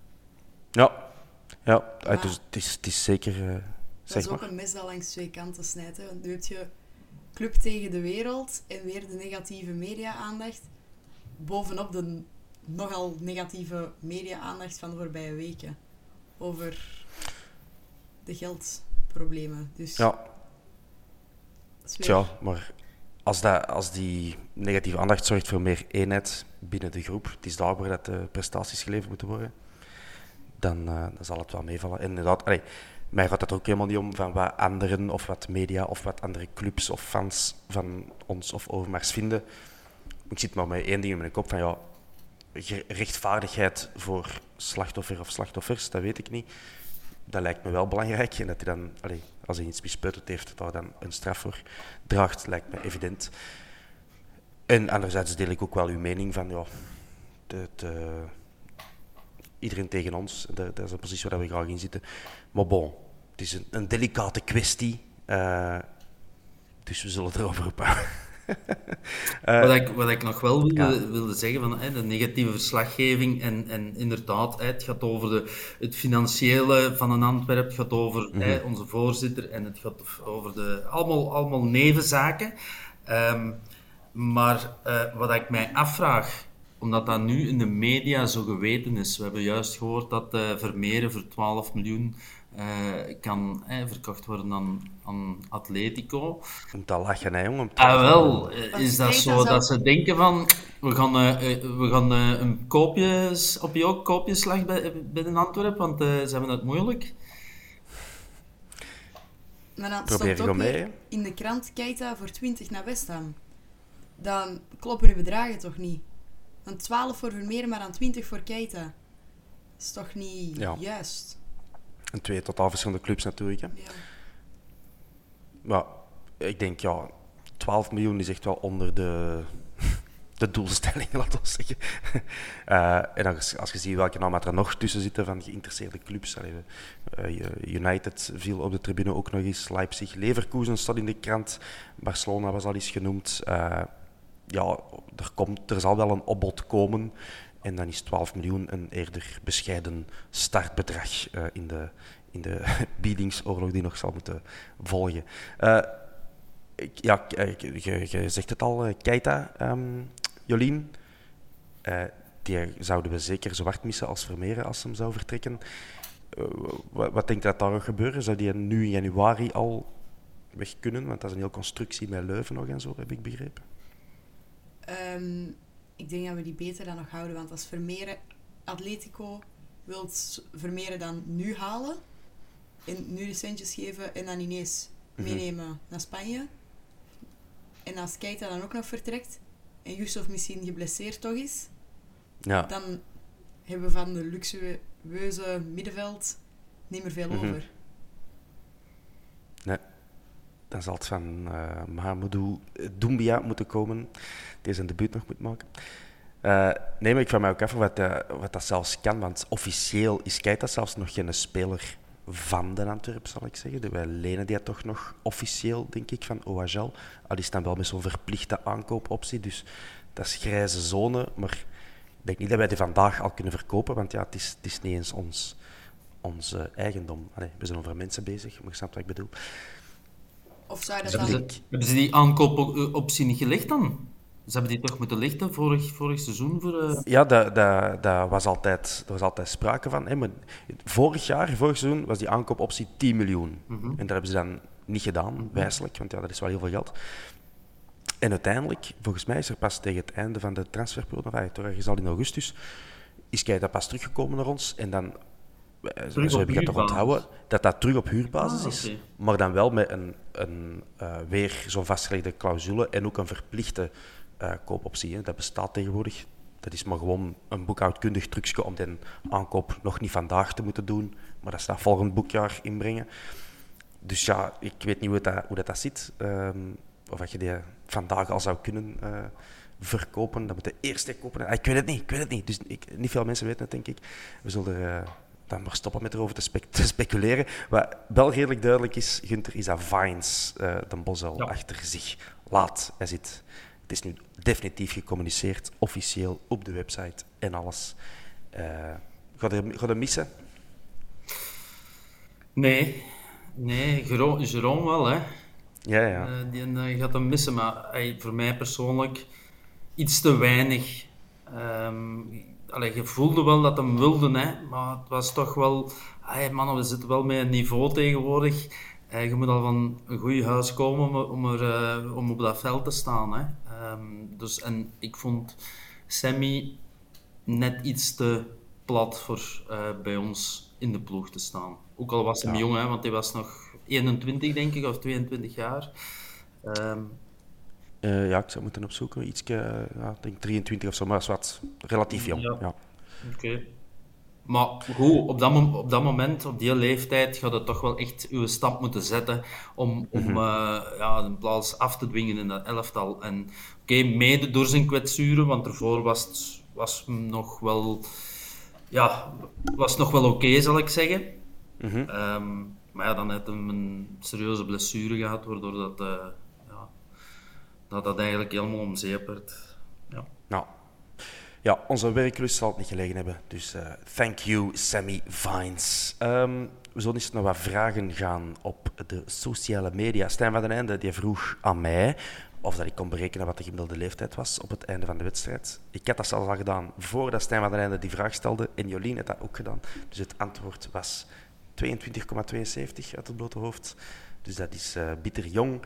Ja, dus het is zeker... dat is ook een mes dat langs twee kanten snijdt. Hè? Want nu heb je club tegen de wereld en weer de negatieve media-aandacht. Bovenop de nogal negatieve media-aandacht van de voorbije weken. Over de geldproblemen. Dus, ja. Tja, maar als die negatieve aandacht zorgt voor meer eenheid binnen de groep, het is daar waar dat de prestaties geleverd moeten worden, dan zal het wel meevallen. En inderdaad, mij gaat het ook helemaal niet om van wat anderen of wat media of wat andere clubs of fans van ons of Overmars vinden. Ik zit maar met één ding in mijn kop van ja, rechtvaardigheid voor slachtoffer of slachtoffers, dat weet ik niet. Dat lijkt me wel belangrijk. En dat hij dan, als hij iets bespeuterd heeft, daar dan een straf voor draagt, lijkt me evident. En anderzijds deel ik ook wel uw mening van ja, iedereen tegen ons, dat is een positie waar we graag in zitten. Maar bon, het is een delicate kwestie, dus we zullen het erover ophouden. Wat ik nog wel wilde zeggen, van de negatieve verslaggeving en inderdaad, het gaat over het financiële van een Antwerp, het gaat over onze voorzitter en het gaat over allemaal nevenzaken. Maar wat ik mij afvraag, omdat dat nu in de media zo geweten is, we hebben juist gehoord dat Vermeeren voor 12 miljoen kan verkocht worden aan Atletico. Om te lachen, hè, jongen. Wel, is dat zo dat ze denken van, we gaan een koopjeslag bij de Antwerpen, want ze hebben het moeilijk. Maar dan Probeer stond ook mee, in de krant Keita voor 20 naar West Ham. Dan kloppen de bedragen toch niet? Dan 12 voor Vermeer, maar dan 20 voor Keita. Dat is toch niet juist? En twee totaal verschillende clubs natuurlijk. Hè. Ja. Maar ik denk, 12 miljoen is echt wel onder de doelstelling, laten we zeggen. En als je ziet welke namen er nog tussen zitten van geïnteresseerde clubs. United viel op de tribune ook nog eens. Leipzig, Leverkusen staat in de krant. Barcelona was al eens genoemd. Er zal wel een opbod komen. En dan is 12 miljoen een eerder bescheiden startbedrag in de biedingsoorlog die nog zal moeten volgen. Je zegt het al, Keita, Jolien. Die zouden we zeker zwart missen als Vermeeren als hem zou vertrekken. Wat denk je dat daar gaat gebeuren? Zou die nu in januari al weg kunnen? Want dat is een hele constructie met Leuven nog en zo, heb ik begrepen. Ik denk dat we die beter dan nog houden. Want als Vermeeren Atletico wilt Vermeeren dan nu halen en nu de centjes geven en dan ineens meenemen naar Spanje. En als Keita dan ook nog vertrekt en Yusuf misschien geblesseerd toch is, dan hebben we van de luxueuze middenveld niet meer veel over. Nee. Dan zal het van Mahamadou Doumbia moeten komen. Die zijn debuut nog moet maken. Nee, maar ik vraag mij ook af wat dat zelfs kan. Want officieel is Keita zelfs nog geen speler van de Antwerp, zal ik zeggen. Wij lenen die toch nog officieel, denk ik, van OHL. Al is dan wel met zo'n verplichte aankoopoptie. Dus dat is grijze zone. Maar ik denk niet dat wij die vandaag al kunnen verkopen. Want ja, het is niet eens ons eigendom. Allee, we zijn over mensen bezig, maar je snapt wat ik bedoel. Of zou dat Hebben ze die aankoopoptie niet gelegd dan? Ze hebben die toch moeten lichten vorig seizoen? Ja, daar was altijd sprake van. Hè. Maar vorig seizoen was die aankoopoptie 10 miljoen. En dat hebben ze dan niet gedaan, wijselijk, want ja, dat is wel heel veel geld. En uiteindelijk, volgens mij is er pas tegen het einde van de transferperiode, toch ergens al in augustus, is Keita pas teruggekomen naar ons en dan... Zo heb ik het toch onthouden, dat terug op huurbasis is, maar dan wel met een weer zo'n vastgelegde clausule en ook een verplichte koopoptie. Hè. Dat bestaat tegenwoordig. Dat is maar gewoon een boekhoudkundig trucje om de aankoop nog niet vandaag te moeten doen, maar dat staat volgend boekjaar inbrengen. Dus ja, ik weet niet hoe dat zit. Of dat je die vandaag al zou kunnen verkopen. Dat moet de eerste kopen. Ik weet het niet. Dus niet veel mensen weten het, denk ik. We zullen dan maar stoppen met erover te speculeren. Wat wel redelijk duidelijk is, Gunther, is dat Vines de Bosel achter zich laat. Het is nu definitief gecommuniceerd, officieel op de website en alles. Ga je missen? Nee, Jerome wel, hè. Ja. Die gaat hem missen, maar voor mij persoonlijk iets te weinig. Je voelde wel dat hem wilde, hè, maar het was toch wel... Mannen, we zitten wel met een niveau tegenwoordig. Je moet al van een goed huis komen om op dat veld te staan. Hè. En ik vond Sammy net iets te plat voor bij ons in de ploeg te staan. Ook al was hij jong, hè, want hij was nog 21, denk ik, of 22 jaar. Ik zou moeten opzoeken. Ik denk 23 of zo, maar dat is wat relatief jong. Ja. Oké. Maar goed, op dat moment, op die leeftijd, gaat het toch wel echt uw stap moeten zetten om een plaats af te dwingen in dat elftal. En mede door zijn kwetsuren, want ervoor was nog wel oké, zal ik zeggen. Maar ja, dan heeft hij een serieuze blessure gehad, waardoor dat eigenlijk helemaal om zeep werd. Ja. Nou. Ja, onze werklust zal het niet gelegen hebben. Dus thank you, Sammy Vines. We zullen eens naar wat vragen gaan op de sociale media. Stijn van den Einde die vroeg aan mij of dat ik kon berekenen wat de gemiddelde leeftijd was op het einde van de wedstrijd. Ik had dat zelfs al gedaan voordat Stijn van den Einde die vraag stelde. En Jolien had dat ook gedaan. Dus het antwoord was 22,72 uit het blote hoofd. Dus dat is bitter jong.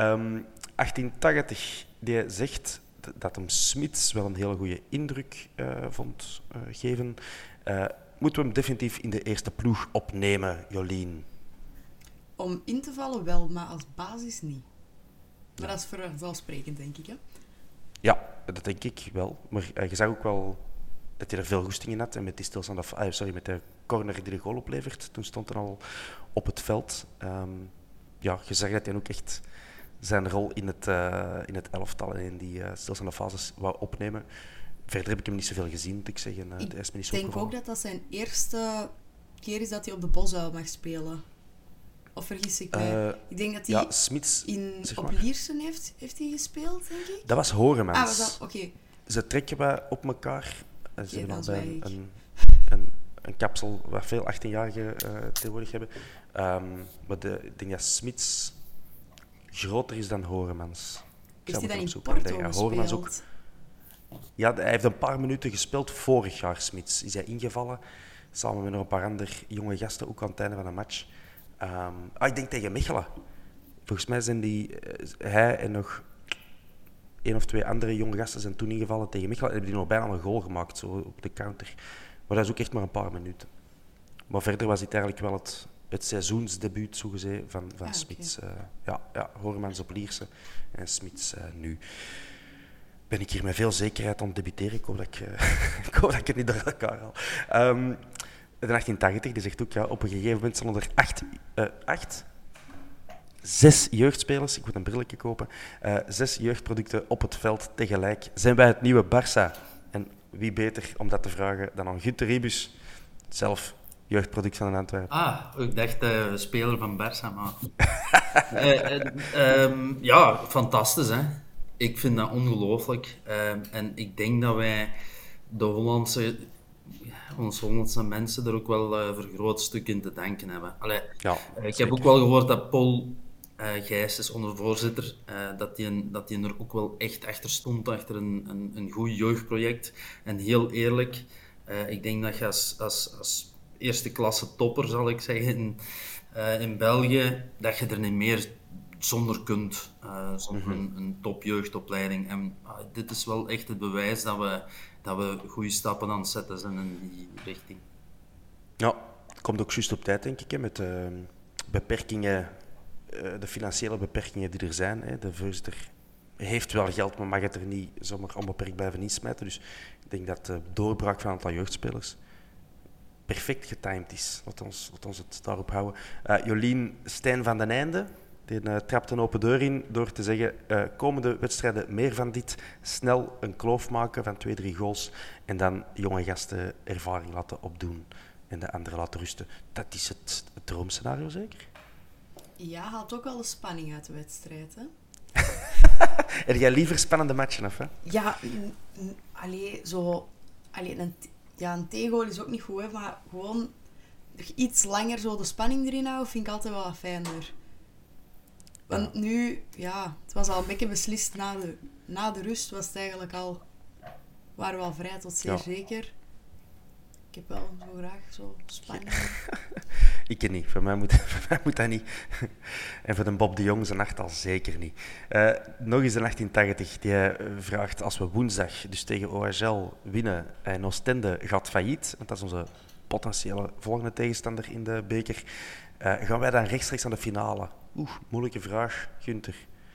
1880, die zegt... dat hem Smits wel een hele goede indruk vond geven. Moeten we hem definitief in de eerste ploeg opnemen, Jolien? Om in te vallen wel, maar als basis niet. Maar dat is vanzelfsprekend, denk ik. Hè? Ja, dat denk ik wel. Maar je zag ook wel dat hij er veel goesting in had. En met die stilstand met de corner die de goal oplevert, toen stond hij al op het veld. Je zag dat hij ook echt zijn rol in het elftal en in die stilstaande fases wou opnemen. Verder heb ik hem niet zoveel gezien, moet ik zeggen. Ik denk ook dat dat zijn eerste keer is dat hij op de Bosuil mag spelen. Of vergis ik mij? Ik denk dat hij Smits, op Liersen heeft hij gespeeld, denk ik. Dat was Horemans. Was dat? Oké. Ze trekken we op elkaar. Ze hebben al bij een kapsel waar veel 18-jarigen tegenwoordig hebben. Maar ik denk dat Smits groter is dan Horemans. Heeft hij dan in Porto gespeeld? Ja, hij heeft een paar minuten gespeeld vorig jaar, Smits. Is hij ingevallen, samen met nog een paar andere jonge gasten, ook aan het einde van de match. Ik denk tegen Mechelen. Volgens mij zijn hij en nog 1 of 2 andere jonge gasten zijn toen ingevallen tegen Mechelen. En hebben die nog bijna een goal gemaakt, zo op de counter. Maar dat is ook echt maar een paar minuten. Maar verder was dit eigenlijk wel het seizoensdebuut, zogezegd, van Smits. Hoormans op Lierse en Smits nu. Ben ik hier met veel zekerheid aan het debuteren. Ik hoop dat ik het niet door elkaar haal. De 1880 die zegt ook, op een gegeven moment stonden er 6 jeugdspelers, ik moet een brilletje kopen, 6 jeugdproducten op het veld tegelijk. Zijn wij het nieuwe Barça? En wie beter om dat te vragen dan aan Günter Ribus, zelf jeugdproduct van Antwerpen. Ik dacht speler van Barça, maar... fantastisch, hè. Ik vind dat ongelooflijk. En ik denk dat wij ons Hollandse mensen er ook wel voor een groot stuk in te danken hebben. Ik heb ook wel gehoord dat Paul Gijsens, onze voorzitter, dat hij er ook wel echt achter stond, achter een goed jeugdproject. En heel eerlijk, ik denk dat je als eerste klasse topper, zal ik zeggen, in België, dat je er niet meer zonder kunt, zonder een topjeugdopleiding. En dit is wel echt het bewijs dat we goede stappen aan het zetten zijn in die richting. Ja, het komt ook juist op tijd, denk ik, met de beperkingen, de financiële beperkingen die er zijn. Hè. De voorzitter heeft wel geld, maar mag het er niet zomaar onbeperkt blijven insmijten. Dus ik denk dat de doorbraak van een aantal jeugdspelers perfect getimed is. Laat ons het daarop houden. Jolien Stijn van den Einde, die trapt een open deur in door te zeggen, komende wedstrijden meer van dit, snel een kloof maken van 2-3 goals en dan jonge gasten ervaring laten opdoen en de anderen laten rusten. Dat is het droomscenario zeker? Ja, haalt ook wel de spanning uit de wedstrijd, hè? Heb jij liever spannende matchen af, hè? Ja, een tegengoal is ook niet goed, hè, maar gewoon iets langer zo de spanning erin houden, vind ik altijd wel wat fijner. Want nu, het was al een beetje beslist na de rust, was het eigenlijk al, waren we al vrij tot zeer zeker. Ik heb wel zo graag zo spanning. Ik ken niet, voor mij moet dat niet. En voor de Bob de Jong zijn nacht al zeker niet. Nog eens een 1880, die vraagt, als we woensdag dus tegen OHL winnen en Oostende gaat failliet, want dat is onze potentiële volgende tegenstander in de beker, gaan wij dan rechtstreeks aan de finale? Moeilijke vraag, Günter.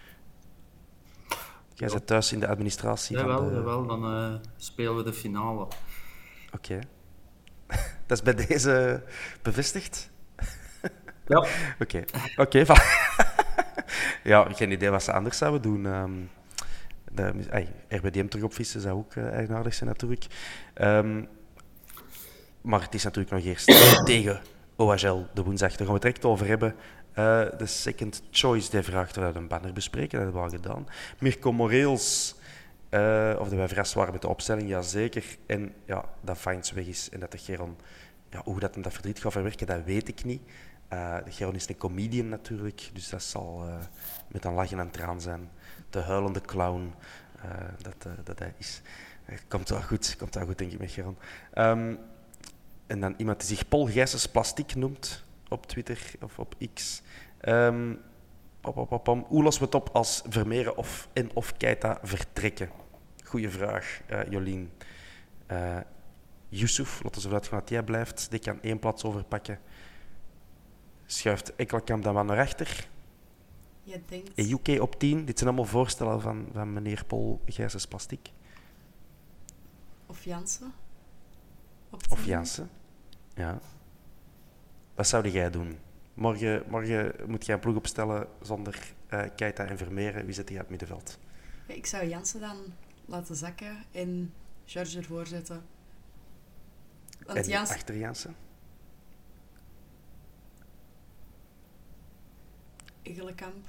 Jij zit thuis in de administratie. Jawel, dan spelen we de finale. Oké. Dat is bij deze bevestigd? Ja. Oké. Ja, geen idee wat ze anders zouden doen. RBDM terug opvissen zou ook eigenaardig zijn natuurlijk. Maar het is natuurlijk nog eerst tegen OHL de woensdag. Daar gaan we het direct over hebben. De second choice die vraagt of we een banner bespreken. Dat hebben we al gedaan. Mirko Moreels, of dat wij verrast waren met de opstelling, jazeker. En dat Fines weg is en dat de Geron, hoe dat hem dat verdriet gaat verwerken, dat weet ik niet. De Geron is een comedian natuurlijk, dus dat zal met een lach en een traan zijn. De huilende clown dat hij is. Komt wel goed, denk ik, met Geron. En dan iemand die zich Paul Gijsens Plastiek noemt op Twitter of op X. Hoe lossen we het op als Vermeeren of Keita vertrekken? Goeie vraag, Jolien. Yusuf, laten we ervan uitgaan dat jij blijft. Die kan 1 plaats overpakken. Schuift Ekkelkamp dan wat naar achter. Je denkt... UK op 10. Dit zijn allemaal voorstellen van meneer Paul Gijsens Plastiek. Of Jansen. Of Jansen, ja. Wat zou jij doen? Morgen moet jij een ploeg opstellen zonder Keita en Vermeeren. Wie zet je aan het middenveld? Ja, ik zou Jansen dan laten zakken en George ervoor zetten. Want en achter Jansen? Ekkelkamp.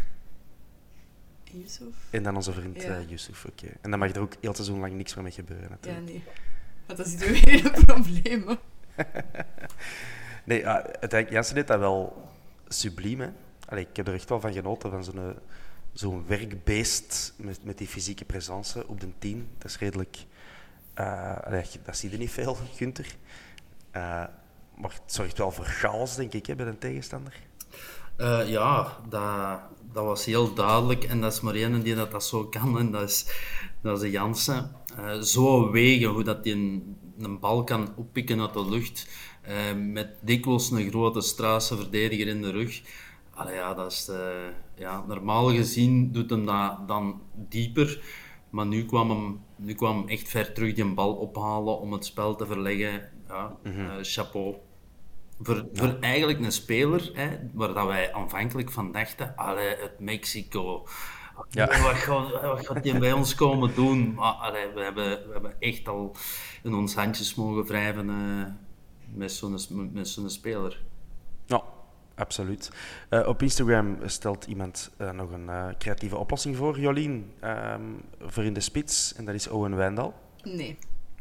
En Yusuf. En dan onze vriend Yusuf, oké. En dan mag er ook heel seizoen lang niks meer mee gebeuren, natuurlijk. Ja, nee. Want dan zitten we weer in een probleem. Nee, uiteindelijk, Jansen deed dat wel subliem, hè. ik heb er echt wel van genoten, van zo'n werkbeest met die fysieke presence op de 10. Dat is redelijk... dat zie je niet veel, Gunther. Maar het zorgt wel voor chaos, denk ik, bij de tegenstander. Ja, dat was heel duidelijk. En dat is maar één die dat zo kan. En dat is de Jansen. Zo wegen hoe dat hij een bal kan oppikken uit de lucht. Met dikwijls een grote Struisse verdediger in de rug. Dat is... normaal gezien doet hem dat dan dieper. Maar nu kwam hem echt ver terug die bal ophalen om het spel te verleggen. Ja, chapeau. Voor eigenlijk een speler, waar dat wij aanvankelijk van dachten, uit Mexico, wat gaat hij bij ons komen doen? Maar we hebben echt al in ons handjes mogen wrijven met zo'n speler. Ja, absoluut. Op Instagram stelt iemand nog een creatieve oplossing voor, Jolien, voor in de spits, en dat is Owen Wijndal. Nee.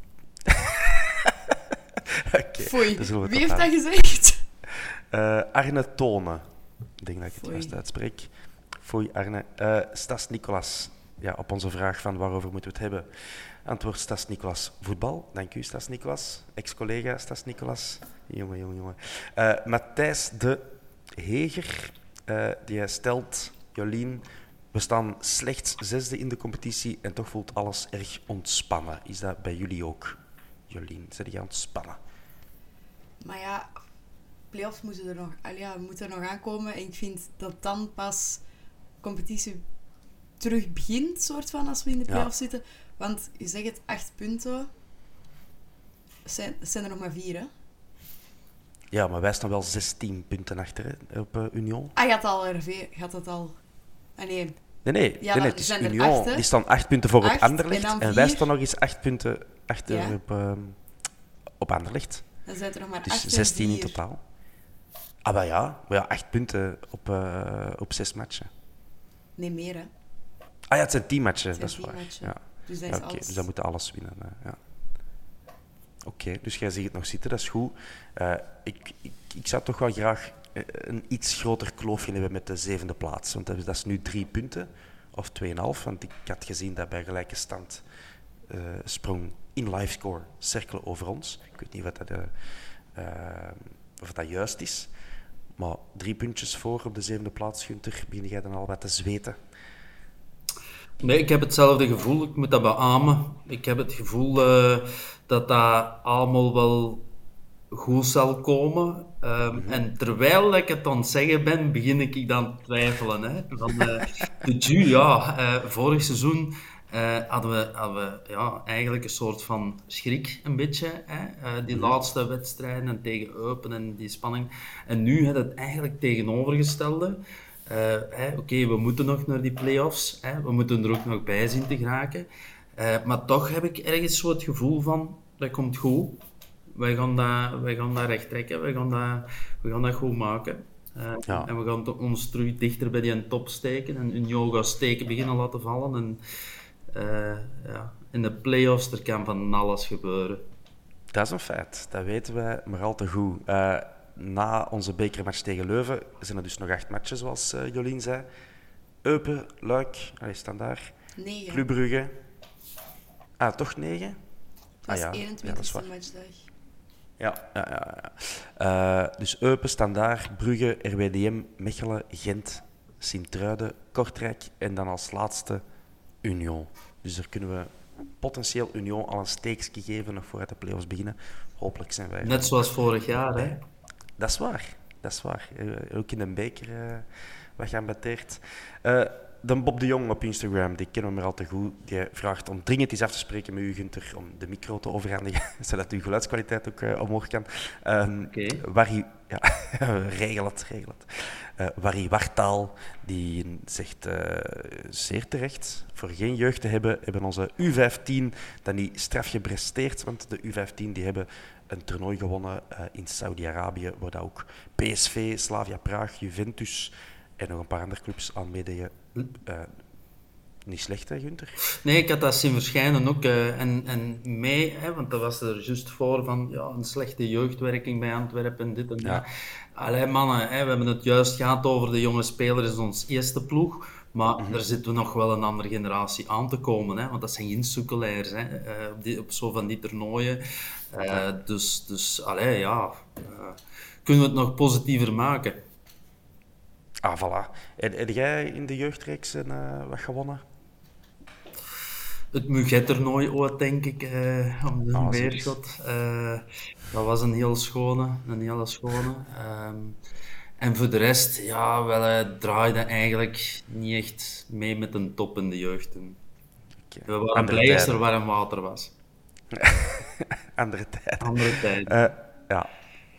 Okay, Foei, wie heeft dat gezegd? Arne Tone. Ik denk dat ik het juist uitspreek. Foei, Arne. Stas Nicolas. Ja, op onze vraag van waarover moeten we het hebben, antwoord Stas Nicolas voetbal. Dank u, Stas Nicolas. Ex-collega Stas Nicolas. Jongen. Matthijs de Heger, die stelt, Jolien, we staan slechts 6e in de competitie en toch voelt alles erg ontspannen. Is dat bij jullie ook, Jolien? Zijn die ontspannen? Maar ja, play-offs moeten er nog aankomen. En ik vind dat dan pas competitie terug begint, soort van, als we in de play-offs zitten. Want je zegt het, 8 punten. Zijn er nog maar 4, hè? Ja, maar wij staan wel 16 punten achter, hè, op Union. Gaat dat al... Nee. Nee, het is Union. 8, die staan 8 punten voor 8, op Anderlecht. En wij staan nog eens 8 punten achter op Anderlecht. Dan zijn er nog maar 8 dus 16 in totaal. Maar ja, 8 punten op 6 matchen. Nee, meer, hè? Het zijn 10 matchen, dat is waar. Ja. Dus dat is alles. Dus dan moeten alles winnen. Oké, dus jij ziet het nog zitten, dat is goed. Ik zou toch wel graag een iets groter kloofje hebben met de 7e plaats. Want dat is nu 3 punten, of 2,5. Want ik had gezien dat bij gelijke stand sprong in livescore cirkelen over ons. Ik weet niet of dat juist is. Maar 3 puntjes voor op de 7e plaats, Gunther, begin jij dan al wat te zweten? Nee, ik heb hetzelfde gevoel. Ik moet dat beamen. Ik heb het gevoel dat allemaal wel goed zal komen. En terwijl ik het aan het zeggen ben, begin ik dan te twijfelen. Hè. Vorig seizoen hadden we eigenlijk een soort van schrik, een beetje. Hè. Die laatste wedstrijden tegen Eupen en die spanning. En nu had het eigenlijk tegenovergestelde. Oké, we moeten nog naar die play-offs. We moeten er ook nog bij zien te geraken. Maar toch heb ik ergens zo het gevoel van, dat komt goed. Wij gaan dat recht trekken. We gaan dat goed maken. En we gaan ons terug dichter bij die top steken. En Union gaat steken beginnen laten vallen. En in de play-offs er kan van alles gebeuren. Dat is een feit. Dat weten wij maar al te goed. Na onze bekermatch tegen Leuven zijn er dus nog 8 matchen, zoals Jolien zei. Eupen, Luik, staan daar. 9. Club Brugge. Toch 9? Dat was 21e matchdag. Ja. Dus Eupen, Standaard, Brugge, RWDM, Mechelen, Gent, Sint-Truiden, Kortrijk en dan als laatste Union. Dus daar kunnen we potentieel Union al een steekje geven nog vooruit de play-offs beginnen. Hopelijk zijn wij... Net zoals vorig jaar, hè? Dat is waar. Ook in een beker wat geambeteerd. De Bob de Jong op Instagram, die kennen we maar al te goed. Die vraagt om dringend eens af te spreken met u, Gunther, om de micro te overhandigen, zodat uw geluidskwaliteit ook omhoog kan. Regel het. Barry Wartaal, die zegt zeer terecht, voor geen jeugd te hebben onze U15 dan niet straf gepresteerd, want de U15 die hebben een toernooi gewonnen in Saudi-Arabië, waar dat ook PSV, Slavia Praag, Juventus en nog een paar andere clubs aan meededen. niet slecht, hè, Gunther? Nee, ik had dat zien verschijnen ook. En mij, want dat was er juist voor van een slechte jeugdwerking bij Antwerpen, dit en dat. Ja. Allee, mannen, we hebben het juist gehad over de jonge spelers in ons eerste ploeg. Maar er zitten nog wel een andere generatie aan te komen. Want dat zijn geen sukkelaars op zo van die toernooien. Dus kunnen we het nog positiever maken? Ah, voilà. Heb jij in de jeugdreeks wat gewonnen? Het Muget-toernooi ooit, denk ik, op de Beerschot. Dat was een hele schone. En voor de rest, draaide eigenlijk niet echt mee met een top in de jeugd. We waren blij als er warm water was. Andere tijd. Ja.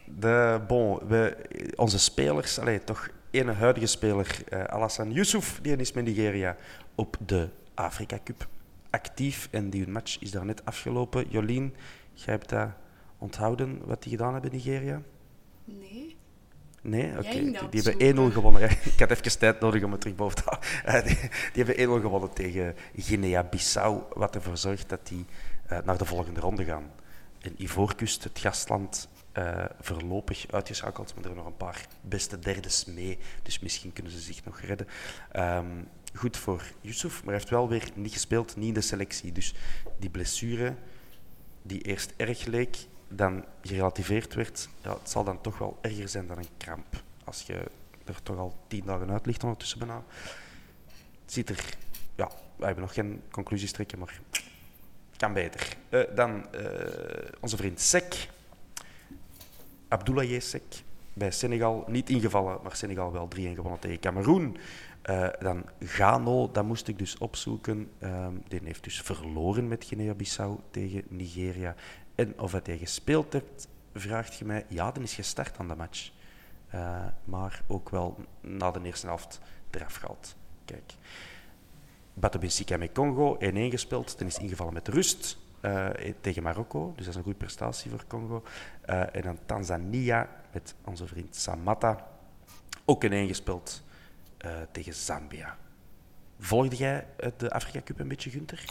Onze spelers, toch één huidige speler, Alassane Youssouf, die is met Nigeria op de Afrika Cup actief. En die match is daar net afgelopen. Jolien, jij hebt dat onthouden, wat die gedaan hebben in Nigeria? Nee. Nee? Oké. Die zoeken. hebben 1-0 gewonnen. Ik had even tijd nodig om het terug boven te halen. Die hebben 1-0 gewonnen tegen Guinea-Bissau, wat ervoor zorgt dat die naar de volgende ronde gaan. En Ivoorkust, het gastland, voorlopig uitgeschakeld, maar er nog een paar beste derdes mee. Dus misschien kunnen ze zich nog redden. Goed voor Youssouf, maar hij heeft wel weer niet gespeeld, niet in de selectie. Dus die blessure, die eerst erg leek, dan gerelativeerd werd, het zal dan toch wel erger zijn dan een kramp. Als je er toch al 10 dagen uit ligt ondertussen bijna. Het ziet er... Ja, we hebben nog geen conclusies trekken, maar kan beter. Dan onze vriend Seck. Abdoulaye Seck. Bij Senegal niet ingevallen, maar Senegal wel 3-1 gewonnen tegen Cameroen. Dan Gano, dat moest ik dus opzoeken. Die heeft dus verloren met Guinea-Bissau tegen Nigeria. En of hij tegen gespeeld hebt, vraagt je mij. Ja, dan is gestart aan de match. Maar ook wel na de eerste helft eraf gehaald. Kijk. Bato Benfica met Congo, 1-1 gespeeld. Dan is ingevallen met rust tegen Marokko. Dus dat is een goede prestatie voor Congo. En dan Tanzania met onze vriend Samatta. Ook 1-1 gespeeld tegen Zambia. Volgde jij de Afrika Cup een beetje, Gunther?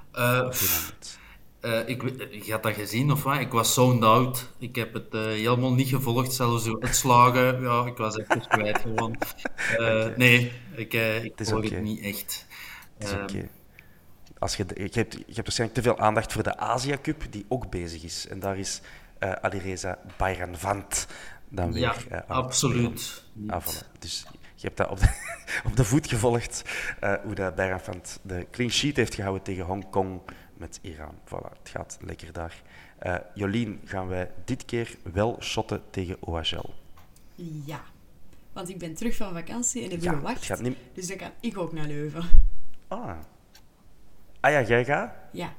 Je had dat gezien, of wat? Ik was zoned out. Ik heb het helemaal niet gevolgd, zelfs de uitslagen. Ja, ik was echt kwijt gewoon. Okay. Nee, ik volg het niet echt. Het is oké. Je hebt waarschijnlijk te veel aandacht voor de Asia Cup, die ook bezig is. En daar is Alireza Bayranvand dan weer... Ja, absoluut. Dus je hebt dat op de voet gevolgd, hoe dat Bayranvand de clean sheet heeft gehouden tegen Hongkong met Iran. Voilà, het gaat lekker daar. Jolien, gaan wij dit keer wel shotten tegen OHL? Ja, want ik ben terug van vakantie en heb gewacht. Dus dan kan ik ook naar Leuven. Ah ja, jij gaat? Ja.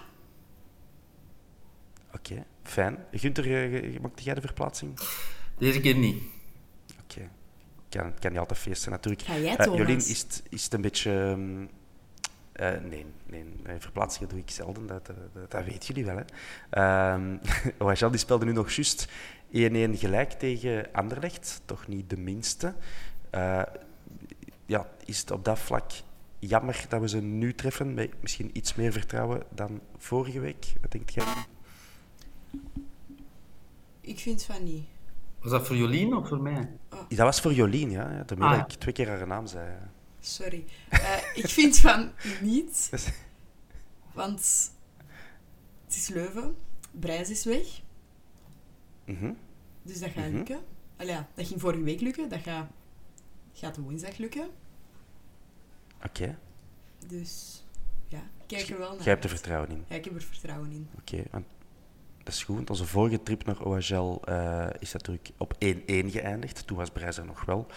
Oké, fijn. Gunther, maakte jij de verplaatsing? Deze keer niet. Oké. Kan niet altijd feesten natuurlijk. Ga jij, Thomas? Jolien, is het een beetje... Nee. Verplaatsingen doe ik zelden. Dat weten jullie wel. OHL die speelde nu nog juist 1-1 gelijk tegen Anderlecht. Toch niet de minste. Is het op dat vlak jammer dat we ze nu treffen? Met misschien iets meer vertrouwen dan vorige week. Wat denkt jij? Ik vind van niet. Was dat voor Jolien of voor mij? Oh. Dat was voor Jolien, ja. Daarmee dat ik 2 keer haar naam zei. Sorry. Ik vind van niet. Want het is Leuven. Brijs is weg. Mm-hmm. Dus dat gaat lukken. Dat ging vorige week lukken. Dat gaat woensdag lukken. Oké. Dus ja, kijk er wel naar. Jij hebt er vertrouwen in? Ja, ik heb er vertrouwen in. Oké, want dat is goed. Want onze vorige trip naar OHL is natuurlijk op 1-1 geëindigd. Toen was Brijs er nog wel.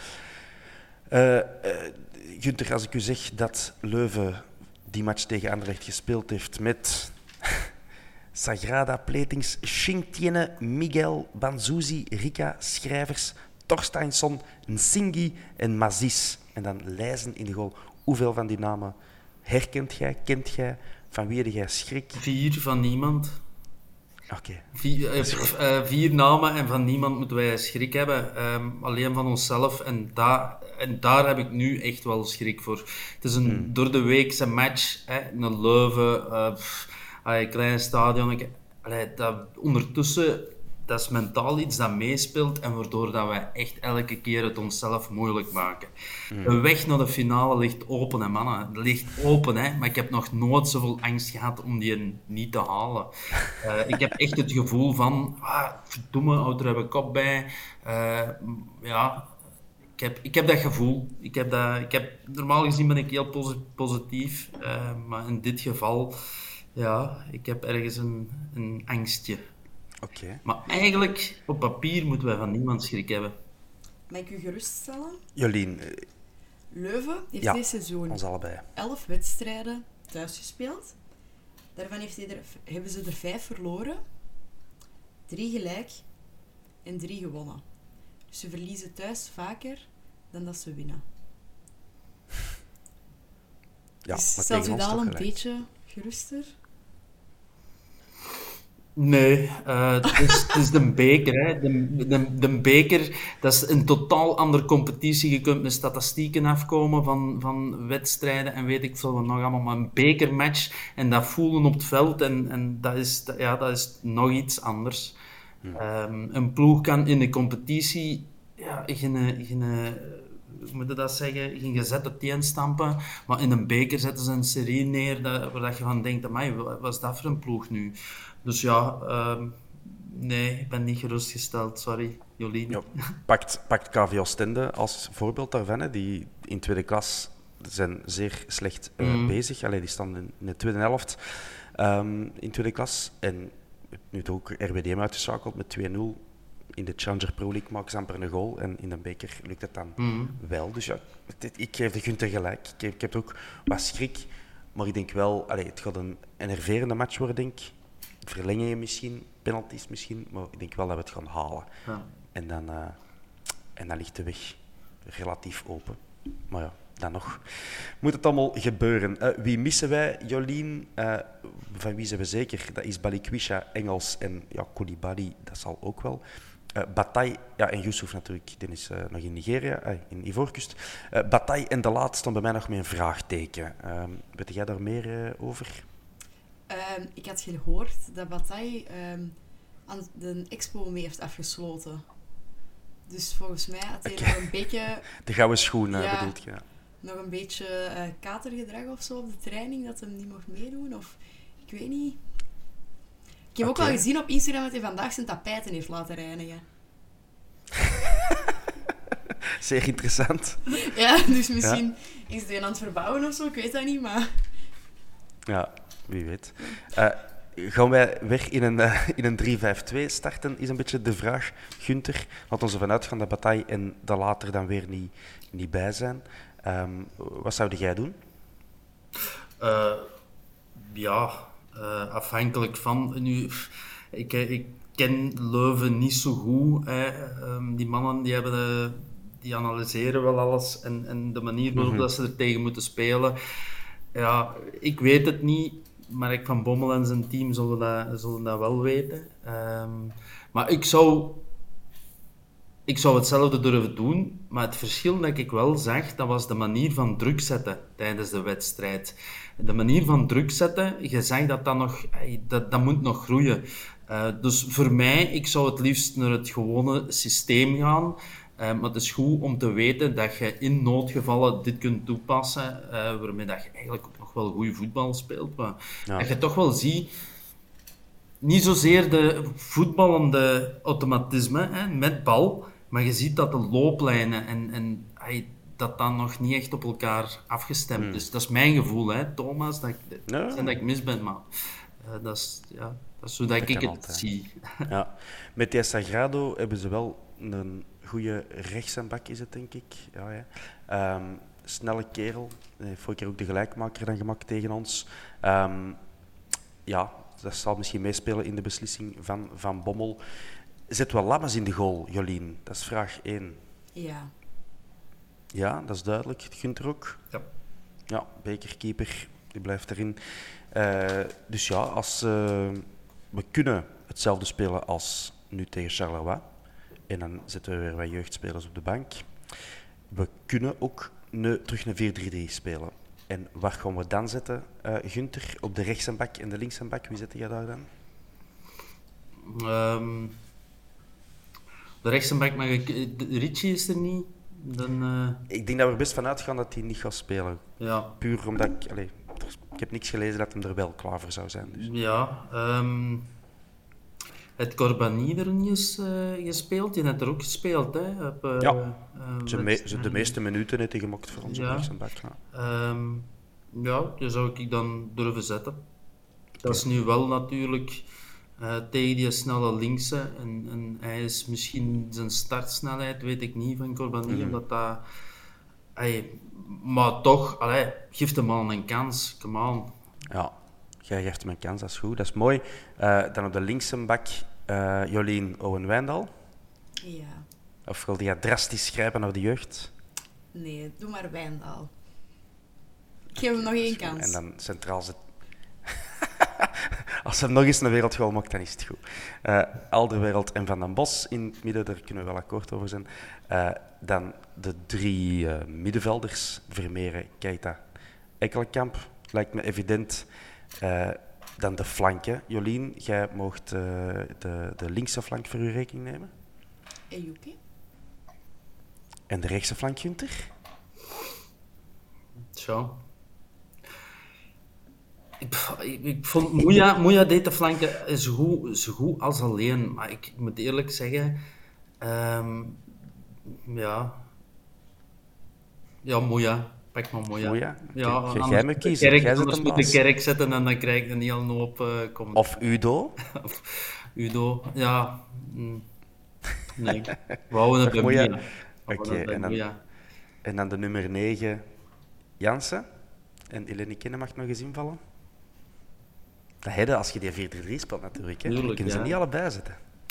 Gunther, als ik u zeg dat Leuven die match tegen Anderlecht gespeeld heeft met Sagrada, Pletings, Shintiene, Miguel, Banzuzi, Rika, Schrijvers, Torsteinsson, Nsingi en Mazis. En dan Leijzen in de goal. Hoeveel van die namen herkent jij, kent jij? Van wie heb jij schrik? 4 van niemand. Oké. 4 namen en van niemand moeten wij schrik hebben. Alleen van onszelf. En daar heb ik nu echt wel schrik voor. Het is een door de weekse match. Een Leuven. Een klein stadion. Ondertussen, dat is mentaal iets dat meespeelt. En waardoor dat wij echt elke keer het onszelf moeilijk maken. De weg naar de finale ligt open, hè, mannen. Het ligt open, hè. Maar ik heb nog nooit zoveel angst gehad om die niet te halen. Ik heb echt het gevoel van... verdomme, houdt er een kop bij. Ik heb dat gevoel. Normaal gezien ben ik heel positief. Maar in dit geval... Ja, ik heb ergens een angstje. Oké. Maar eigenlijk, op papier moeten wij van niemand schrik hebben. Mag ik u geruststellen? Jolien, Leuven heeft ja, dit seizoen ons allebei. 11 wedstrijden thuis gespeeld. Daarvan hebben ze er 5 verloren, 3 gelijk en 3 gewonnen. Dus ze verliezen thuis vaker dan dat ze winnen. Ja, Dus maar stelt tegen u ons dat al toch een gelijk. beetje geruster? Nee, het is de beker. Hè. De beker, dat is een totaal andere competitie. Je kunt met statistieken afkomen van wedstrijden en weet ik veel wat nog allemaal. Maar een bekermatch en dat voelen op het veld, en dat is nog iets anders. Een ploeg kan in de competitie hoe moet je dat zeggen, geen gezette teen stampen, maar in een beker zetten ze een serie neer waar dat je van denkt, amai, wat is dat voor een ploeg nu? Dus ja, nee, ik ben niet gerustgesteld, sorry, Jolien. Ja, pakt KV Oostende als voorbeeld daarvan, hè, die in tweede klas zijn zeer slecht bezig. Allee, die staan in de tweede helft in tweede klas. En nu toch ook RWDM uitgeschakeld met 2-0. In de Challenger Pro League maken ze amper een goal en in de beker lukt het dan wel. Dus ja, ik geef de Gunther gelijk. Ik heb ook wat schrik, maar ik denk wel, het gaat een enerverende match worden, denk ik. Verlengingen misschien, penalties misschien, maar ik denk wel dat we het gaan halen. Ja. En dan ligt de weg relatief open. Maar ja, dan nog moet het allemaal gebeuren. Wie missen wij? Jolien, van wie zijn we zeker? Dat is Balikwisha, Engels en Koulibaly, dat zal ook wel. Bataille, en Yusuf natuurlijk, die is nog in Nigeria, in Ivoorkust. Bataille en De Laat staan bij mij nog met een vraagteken. Weet jij daar meer over? Ik had gehoord dat Bataille aan de expo mee heeft afgesloten. Dus volgens mij had hij nog een beetje... De gouden schoen bedoelt je? Nog een beetje katergedrag of zo op de training, dat hij niet mocht meedoen. Of ik weet niet. Ik heb ook al gezien op Instagram dat hij vandaag zijn tapijten heeft laten reinigen. Zeer interessant. Ja, dus misschien is hij aan het verbouwen of zo, ik weet dat niet, maar... Ja, wie weet. Gaan wij weer in een 3-5-2 starten, is een beetje de vraag. Gunther, laat ons ervan uitgaan dat Bataille en De Laat er dan weer niet bij zijn. Wat zou jij doen? Afhankelijk van... Nu, ik ken Leuven niet zo goed. Die mannen die analyseren wel alles en de manier waarop dat ze er tegen moeten spelen. Ja, ik weet het niet, maar ik van Bommel en zijn team zullen dat wel weten. Maar ik zou hetzelfde durven doen, maar het verschil dat ik wel zag, dat was de manier van druk zetten tijdens de wedstrijd. De manier van druk zetten, je zag dat moet nog groeien. Dus voor mij, ik zou het liefst naar het gewone systeem gaan. Maar het is goed om te weten dat je in noodgevallen dit kunt toepassen, waarmee dat je eigenlijk ook nog wel goed voetbal speelt. Maar dat je toch wel ziet, niet zozeer de voetballende automatisme met bal, maar je ziet dat de looplijnen en dat dan nog niet echt op elkaar afgestemd is. Dat is mijn gevoel, Thomas, dat ik mis ben, maar dat is zo dat ik het zie. Ja. Met die Sagrado hebben ze wel een goede rechtsaanbak, is het denk ik. Snelle kerel. Vorige keer ook de gelijkmaker dan gemaakt tegen ons. Dat zal misschien meespelen in de beslissing van Bommel. Zet wel Lammers in de goal, Jolien? Dat is vraag 1. Ja. Ja, dat is duidelijk. Gunther ook? Ja. Ja, bekerkeeper, die blijft erin. Dus ja, als we kunnen hetzelfde spelen als nu tegen Charleroi. En dan zetten we weer wat jeugdspelers op de bank. We kunnen ook terug een 4-3-3 spelen. En waar gaan we dan zetten, Gunther? Op de rechtsenbak en de linksenbak, wie zet jij daar dan? De rechtsenbak mag ik... Richie is er niet. Dan, Ik denk dat we er best van uitgaan dat hij niet gaat spelen. ja. Puur omdat ik heb niks gelezen dat hem er wel klaar voor zou zijn. Dus. Ja. Het Corbani er niet is gespeeld. Die heeft er ook gespeeld. Hè, op, De meeste minuten heeft hij gemokt voor onze rechtsenbak. Ja. Die zou ik dan durven zetten. Dat is nu wel natuurlijk tegen die snelle linkse. En hij is misschien zijn startsnelheid, weet ik niet, van Corbani. Omdat dat... maar toch, geef de man een kans. Come on. Ja, jij geeft hem een kans, dat is goed. Dat is mooi. Dan op de linksenbak Jolien Owen-Wijndal. Ja. Of wilde jij drastisch grijpen naar de jeugd? Nee, doe maar Wijndal. Ik geef hem nog één kans. En dan centraal zit... Als hij nog eens een wereldgoal maakt, dan is het goed. Alderweireld en Van den Bos in het midden, daar kunnen we wel akkoord over zijn. Dan de 3 middenvelders, Vermeeren, Keita, Ekkelenkamp. Lijkt me evident. Dan de flanken. Jolien, jij moogt de linkse flank voor uw rekening nemen. Ejuke. En de rechtse flank, Gunther? Zo. Ik vond Moeja deed de flanken zo goed als alleen. Maar ik moet eerlijk zeggen... Moeja. Pak maar Moeja. Ja, jij moet kiezen. Jij zet anders moet de kerk zetten en dan krijg ik een heel hoop... Of Udo. Udo, ja. Nee, we houden het bij Moeja. Oké, en dan de nummer 9, Jansen. En Eleni Kenne mag nog eens invallen. Dat heb je als je die 4-3-3 speelt natuurlijk. Hè. Dan kunnen ze niet allebei zetten.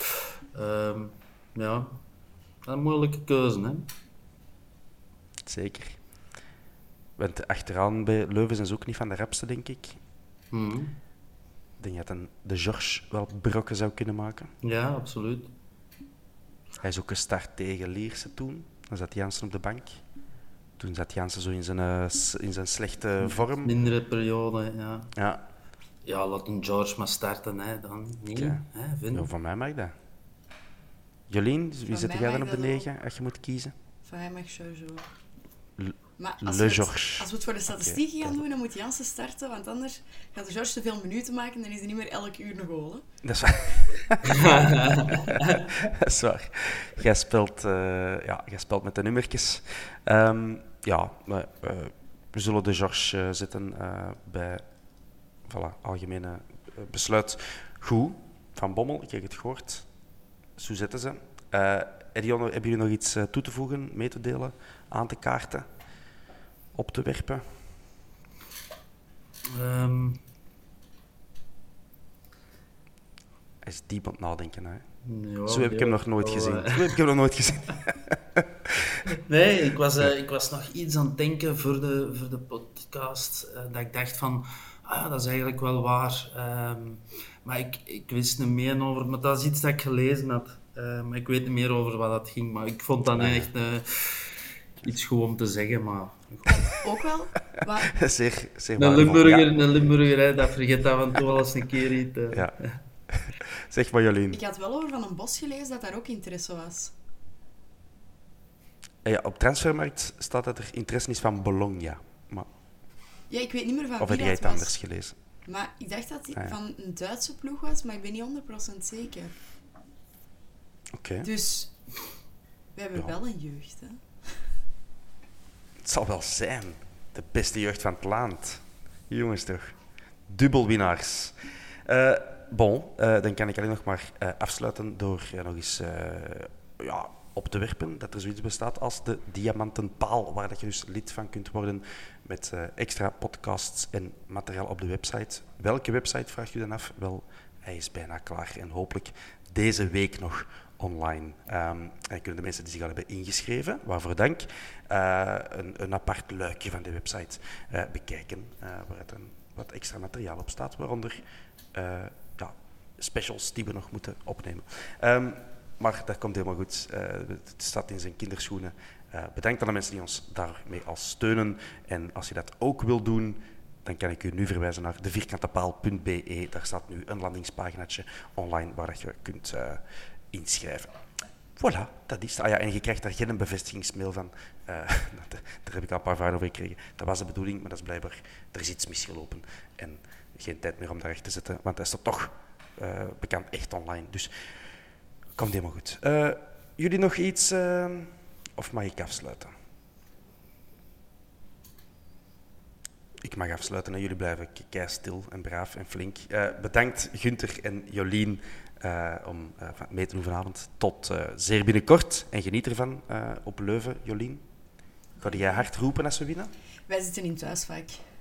Dat is een moeilijke keuze, hè. Zeker. Want achteraan bij Leuven zijn ze ook niet van de rapste, denk ik. Mm-hmm. Ik denk dat dan de George wel brokken zou kunnen maken. Ja, absoluut. Hij is ook gestart tegen Lierse toen. Dan zat Jansen op de bank. Toen zat Jansen zo in zijn slechte vorm. Mindere periode, ja. Ja. Ja, laat een George maar starten, hè, dan. Nee, Ja. hè, vind Ja, ik. van mij mag dat. Jolien, wie zet mij jij dan mag op de dat 9 als je moet kiezen? Van hem mag Jojo. Le Maar George. als we het voor de statistieken gaan doen, dan moet Jansen starten, want anders gaat de George te veel minuten maken en dan is hij niet meer elk uur een goal. Hè? Dat is waar. Dat is waar. Jij speelt met de nummertjes. We zullen de George zetten bij algemene besluit. Goed, Van Bommel, ik heb het gehoord. Zo zetten ze. Edion, hebben jullie nog iets toe te voegen, mee te delen, aan te kaarten, op te werpen? Hij is diep aan het nadenken. Hè? Ja, Zo heb ik hem nog nooit gezien. Nee, ik was nog iets aan het denken voor de podcast. Dat ik dacht van, dat is eigenlijk wel waar. Maar ik wist niet meer over, maar dat is iets dat ik gelezen had. Maar ik weet niet meer over wat dat ging. Maar ik vond dat echt iets goed om te zeggen. Maar... Ook wel. Zeer een Limburger, hè, dat vergeet dat van toe wel eens een keer iets. Ja. Zeg maar, Jolien. Ik had wel over Van den Bos gelezen dat daar ook interesse was. Ja, op Transfermarkt staat dat er interesse is van Bologna. Maar... Ja, ik weet niet meer van Of wie heb jij dat het was. anders gelezen? Maar ik dacht dat hij van een Duitse ploeg was, maar ik ben niet 100% zeker. Oké. Dus we hebben wel een jeugd, hè. Het zal wel zijn. De beste jeugd van het land. Jongens toch. Dubbelwinnaars. Dan kan ik alleen nog maar afsluiten door nog eens op te werpen dat er zoiets bestaat als de Diamantenpaal, waar dat je dus lid van kunt worden met extra podcasts en materiaal op de website. Welke website, vraagt u dan af? Wel, hij is bijna klaar en hopelijk deze week nog online. En kunnen de mensen die zich al hebben ingeschreven, waarvoor dank, een apart luikje van de website bekijken, waar het wat extra materiaal op staat, waaronder specials die we nog moeten opnemen. Maar dat komt helemaal goed. Het staat in zijn kinderschoenen. Bedankt aan de mensen die ons daarmee al steunen. En als je dat ook wil doen, dan kan ik u nu verwijzen naar devierkantepaal.be. Daar staat nu een landingspaginaatje online waar je kunt inschrijven. Voilà, dat is het. Ah ja, en je krijgt daar geen bevestigingsmail van. Daar heb ik al een paar vragen over gekregen. Dat was de bedoeling, maar dat is blijkbaar... Er is iets misgelopen. En geen tijd meer om daar recht te zetten, want hij staat toch bekend echt online. Dus komt helemaal goed. Jullie nog iets... of mag ik afsluiten? Ik mag afsluiten en jullie blijven kei stil en braaf en flink. Bedankt Gunther en Jolien om mee te doen vanavond. Tot zeer binnenkort en geniet ervan op Leuven, Jolien. Ga jij hard roepen als we winnen? Wij zitten in het thuisvak.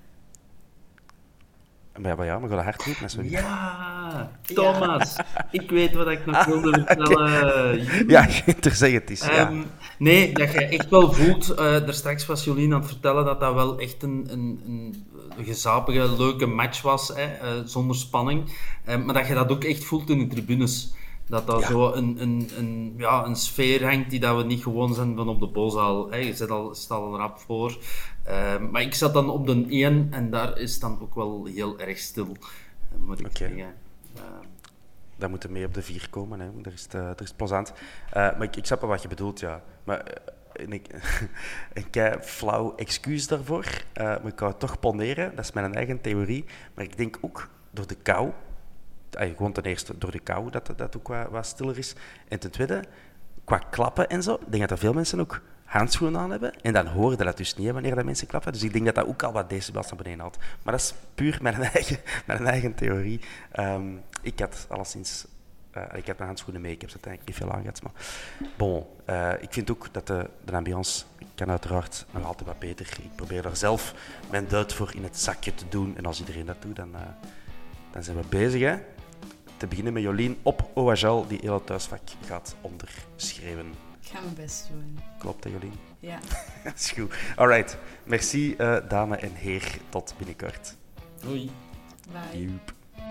Maar ja, maar ga hard roepen als we winnen. Ja, Thomas, ik weet wat ik nog wilde vertellen. Ja, Gunther, zeg het eens. Nee, dat je echt wel voelt, daar straks was Jolien aan het vertellen dat dat wel echt een gezapige, leuke match was, zonder spanning. Maar dat je dat ook echt voelt in de tribunes. Dat zo een sfeer hangt die dat we niet gewoon zijn van op de bolzaal. Je staat al rap voor. Maar ik zat dan op de 1 en daar is dan ook wel heel erg stil, moet ik zeggen. Dan moeten we mee op de 4 komen, hè. Er is plezant. Maar ik snap wel wat je bedoelt, ja. Maar een kei flauw excuus daarvoor. Maar ik kan het toch poneren, dat is mijn eigen theorie. Maar ik denk ook door de kou... Gewoon ten eerste door de kou dat ook wat stiller is. En ten tweede, qua klappen en zo, ik denk dat er veel mensen ook handschoenen aan hebben. En dan hoorde dat dus niet wanneer dat mensen klappen. Dus ik denk dat dat ook al wat decibels naar beneden haalt. Maar dat is puur mijn eigen theorie. Ik had alleszins... ik heb mijn handschoenen mee, ik heb ze uiteindelijk niet veel aangehad. Maar bon, ik vind ook dat de ambiance kan uiteraard nog altijd wat beter. Ik probeer daar zelf mijn duit voor in het zakje te doen. En als iedereen dat doet, dan zijn we bezig, hè. Te beginnen met Jolien op OHL, die heel het thuisvak gaat onderschrijven. Ik ga mijn best doen. Klopt, hè, Jolien? Ja. Dat is goed. Alright. Merci, dame en heer. Tot binnenkort. Doei. Bye. Joep.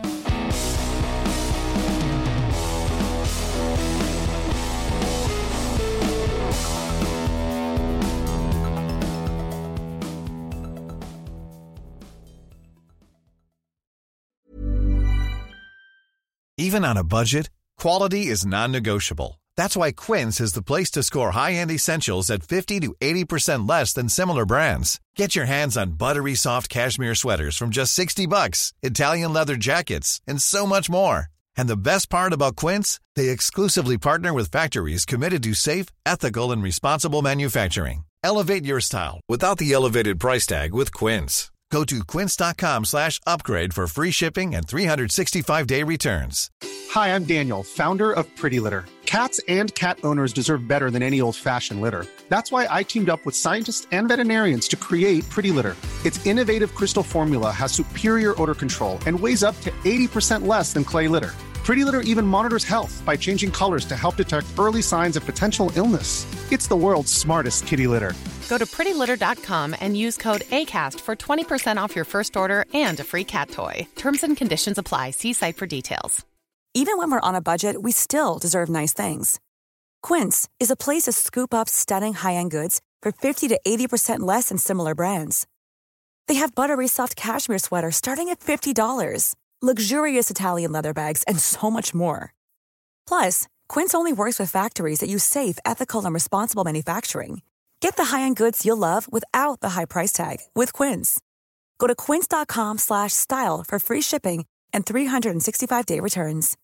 Even on a budget, quality is non-negotiable. That's why Quince is the place to score high-end essentials at 50 to 80% less than similar brands. Get your hands on buttery soft cashmere sweaters from just $60, Italian leather jackets, and so much more. And the best part about Quince, they exclusively partner with factories committed to safe, ethical, and responsible manufacturing. Elevate your style without the elevated price tag with Quince. Go to quince.com/upgrade for free shipping and 365-day returns. Hi, I'm Daniel, founder of Pretty Litter. Cats and cat owners deserve better than any old-fashioned litter. That's why I teamed up with scientists and veterinarians to create Pretty Litter. Its innovative crystal formula has superior odor control and weighs up to 80% less than clay litter. Pretty Litter even monitors health by changing colors to help detect early signs of potential illness. It's the world's smartest kitty litter. Go to prettylitter.com and use code ACAST for 20% off your first order and a free cat toy. Terms and conditions apply. See site for details. Even when we're on a budget, we still deserve nice things. Quince is a place to scoop up stunning high-end goods for 50 to 80% less than similar brands. They have buttery soft cashmere sweaters starting at $50, luxurious Italian leather bags, and so much more. Plus, Quince only works with factories that use safe, ethical, and responsible manufacturing. Get the high-end goods you'll love without the high price tag with Quince. Go to quince.com/style for free shipping and 365-day returns.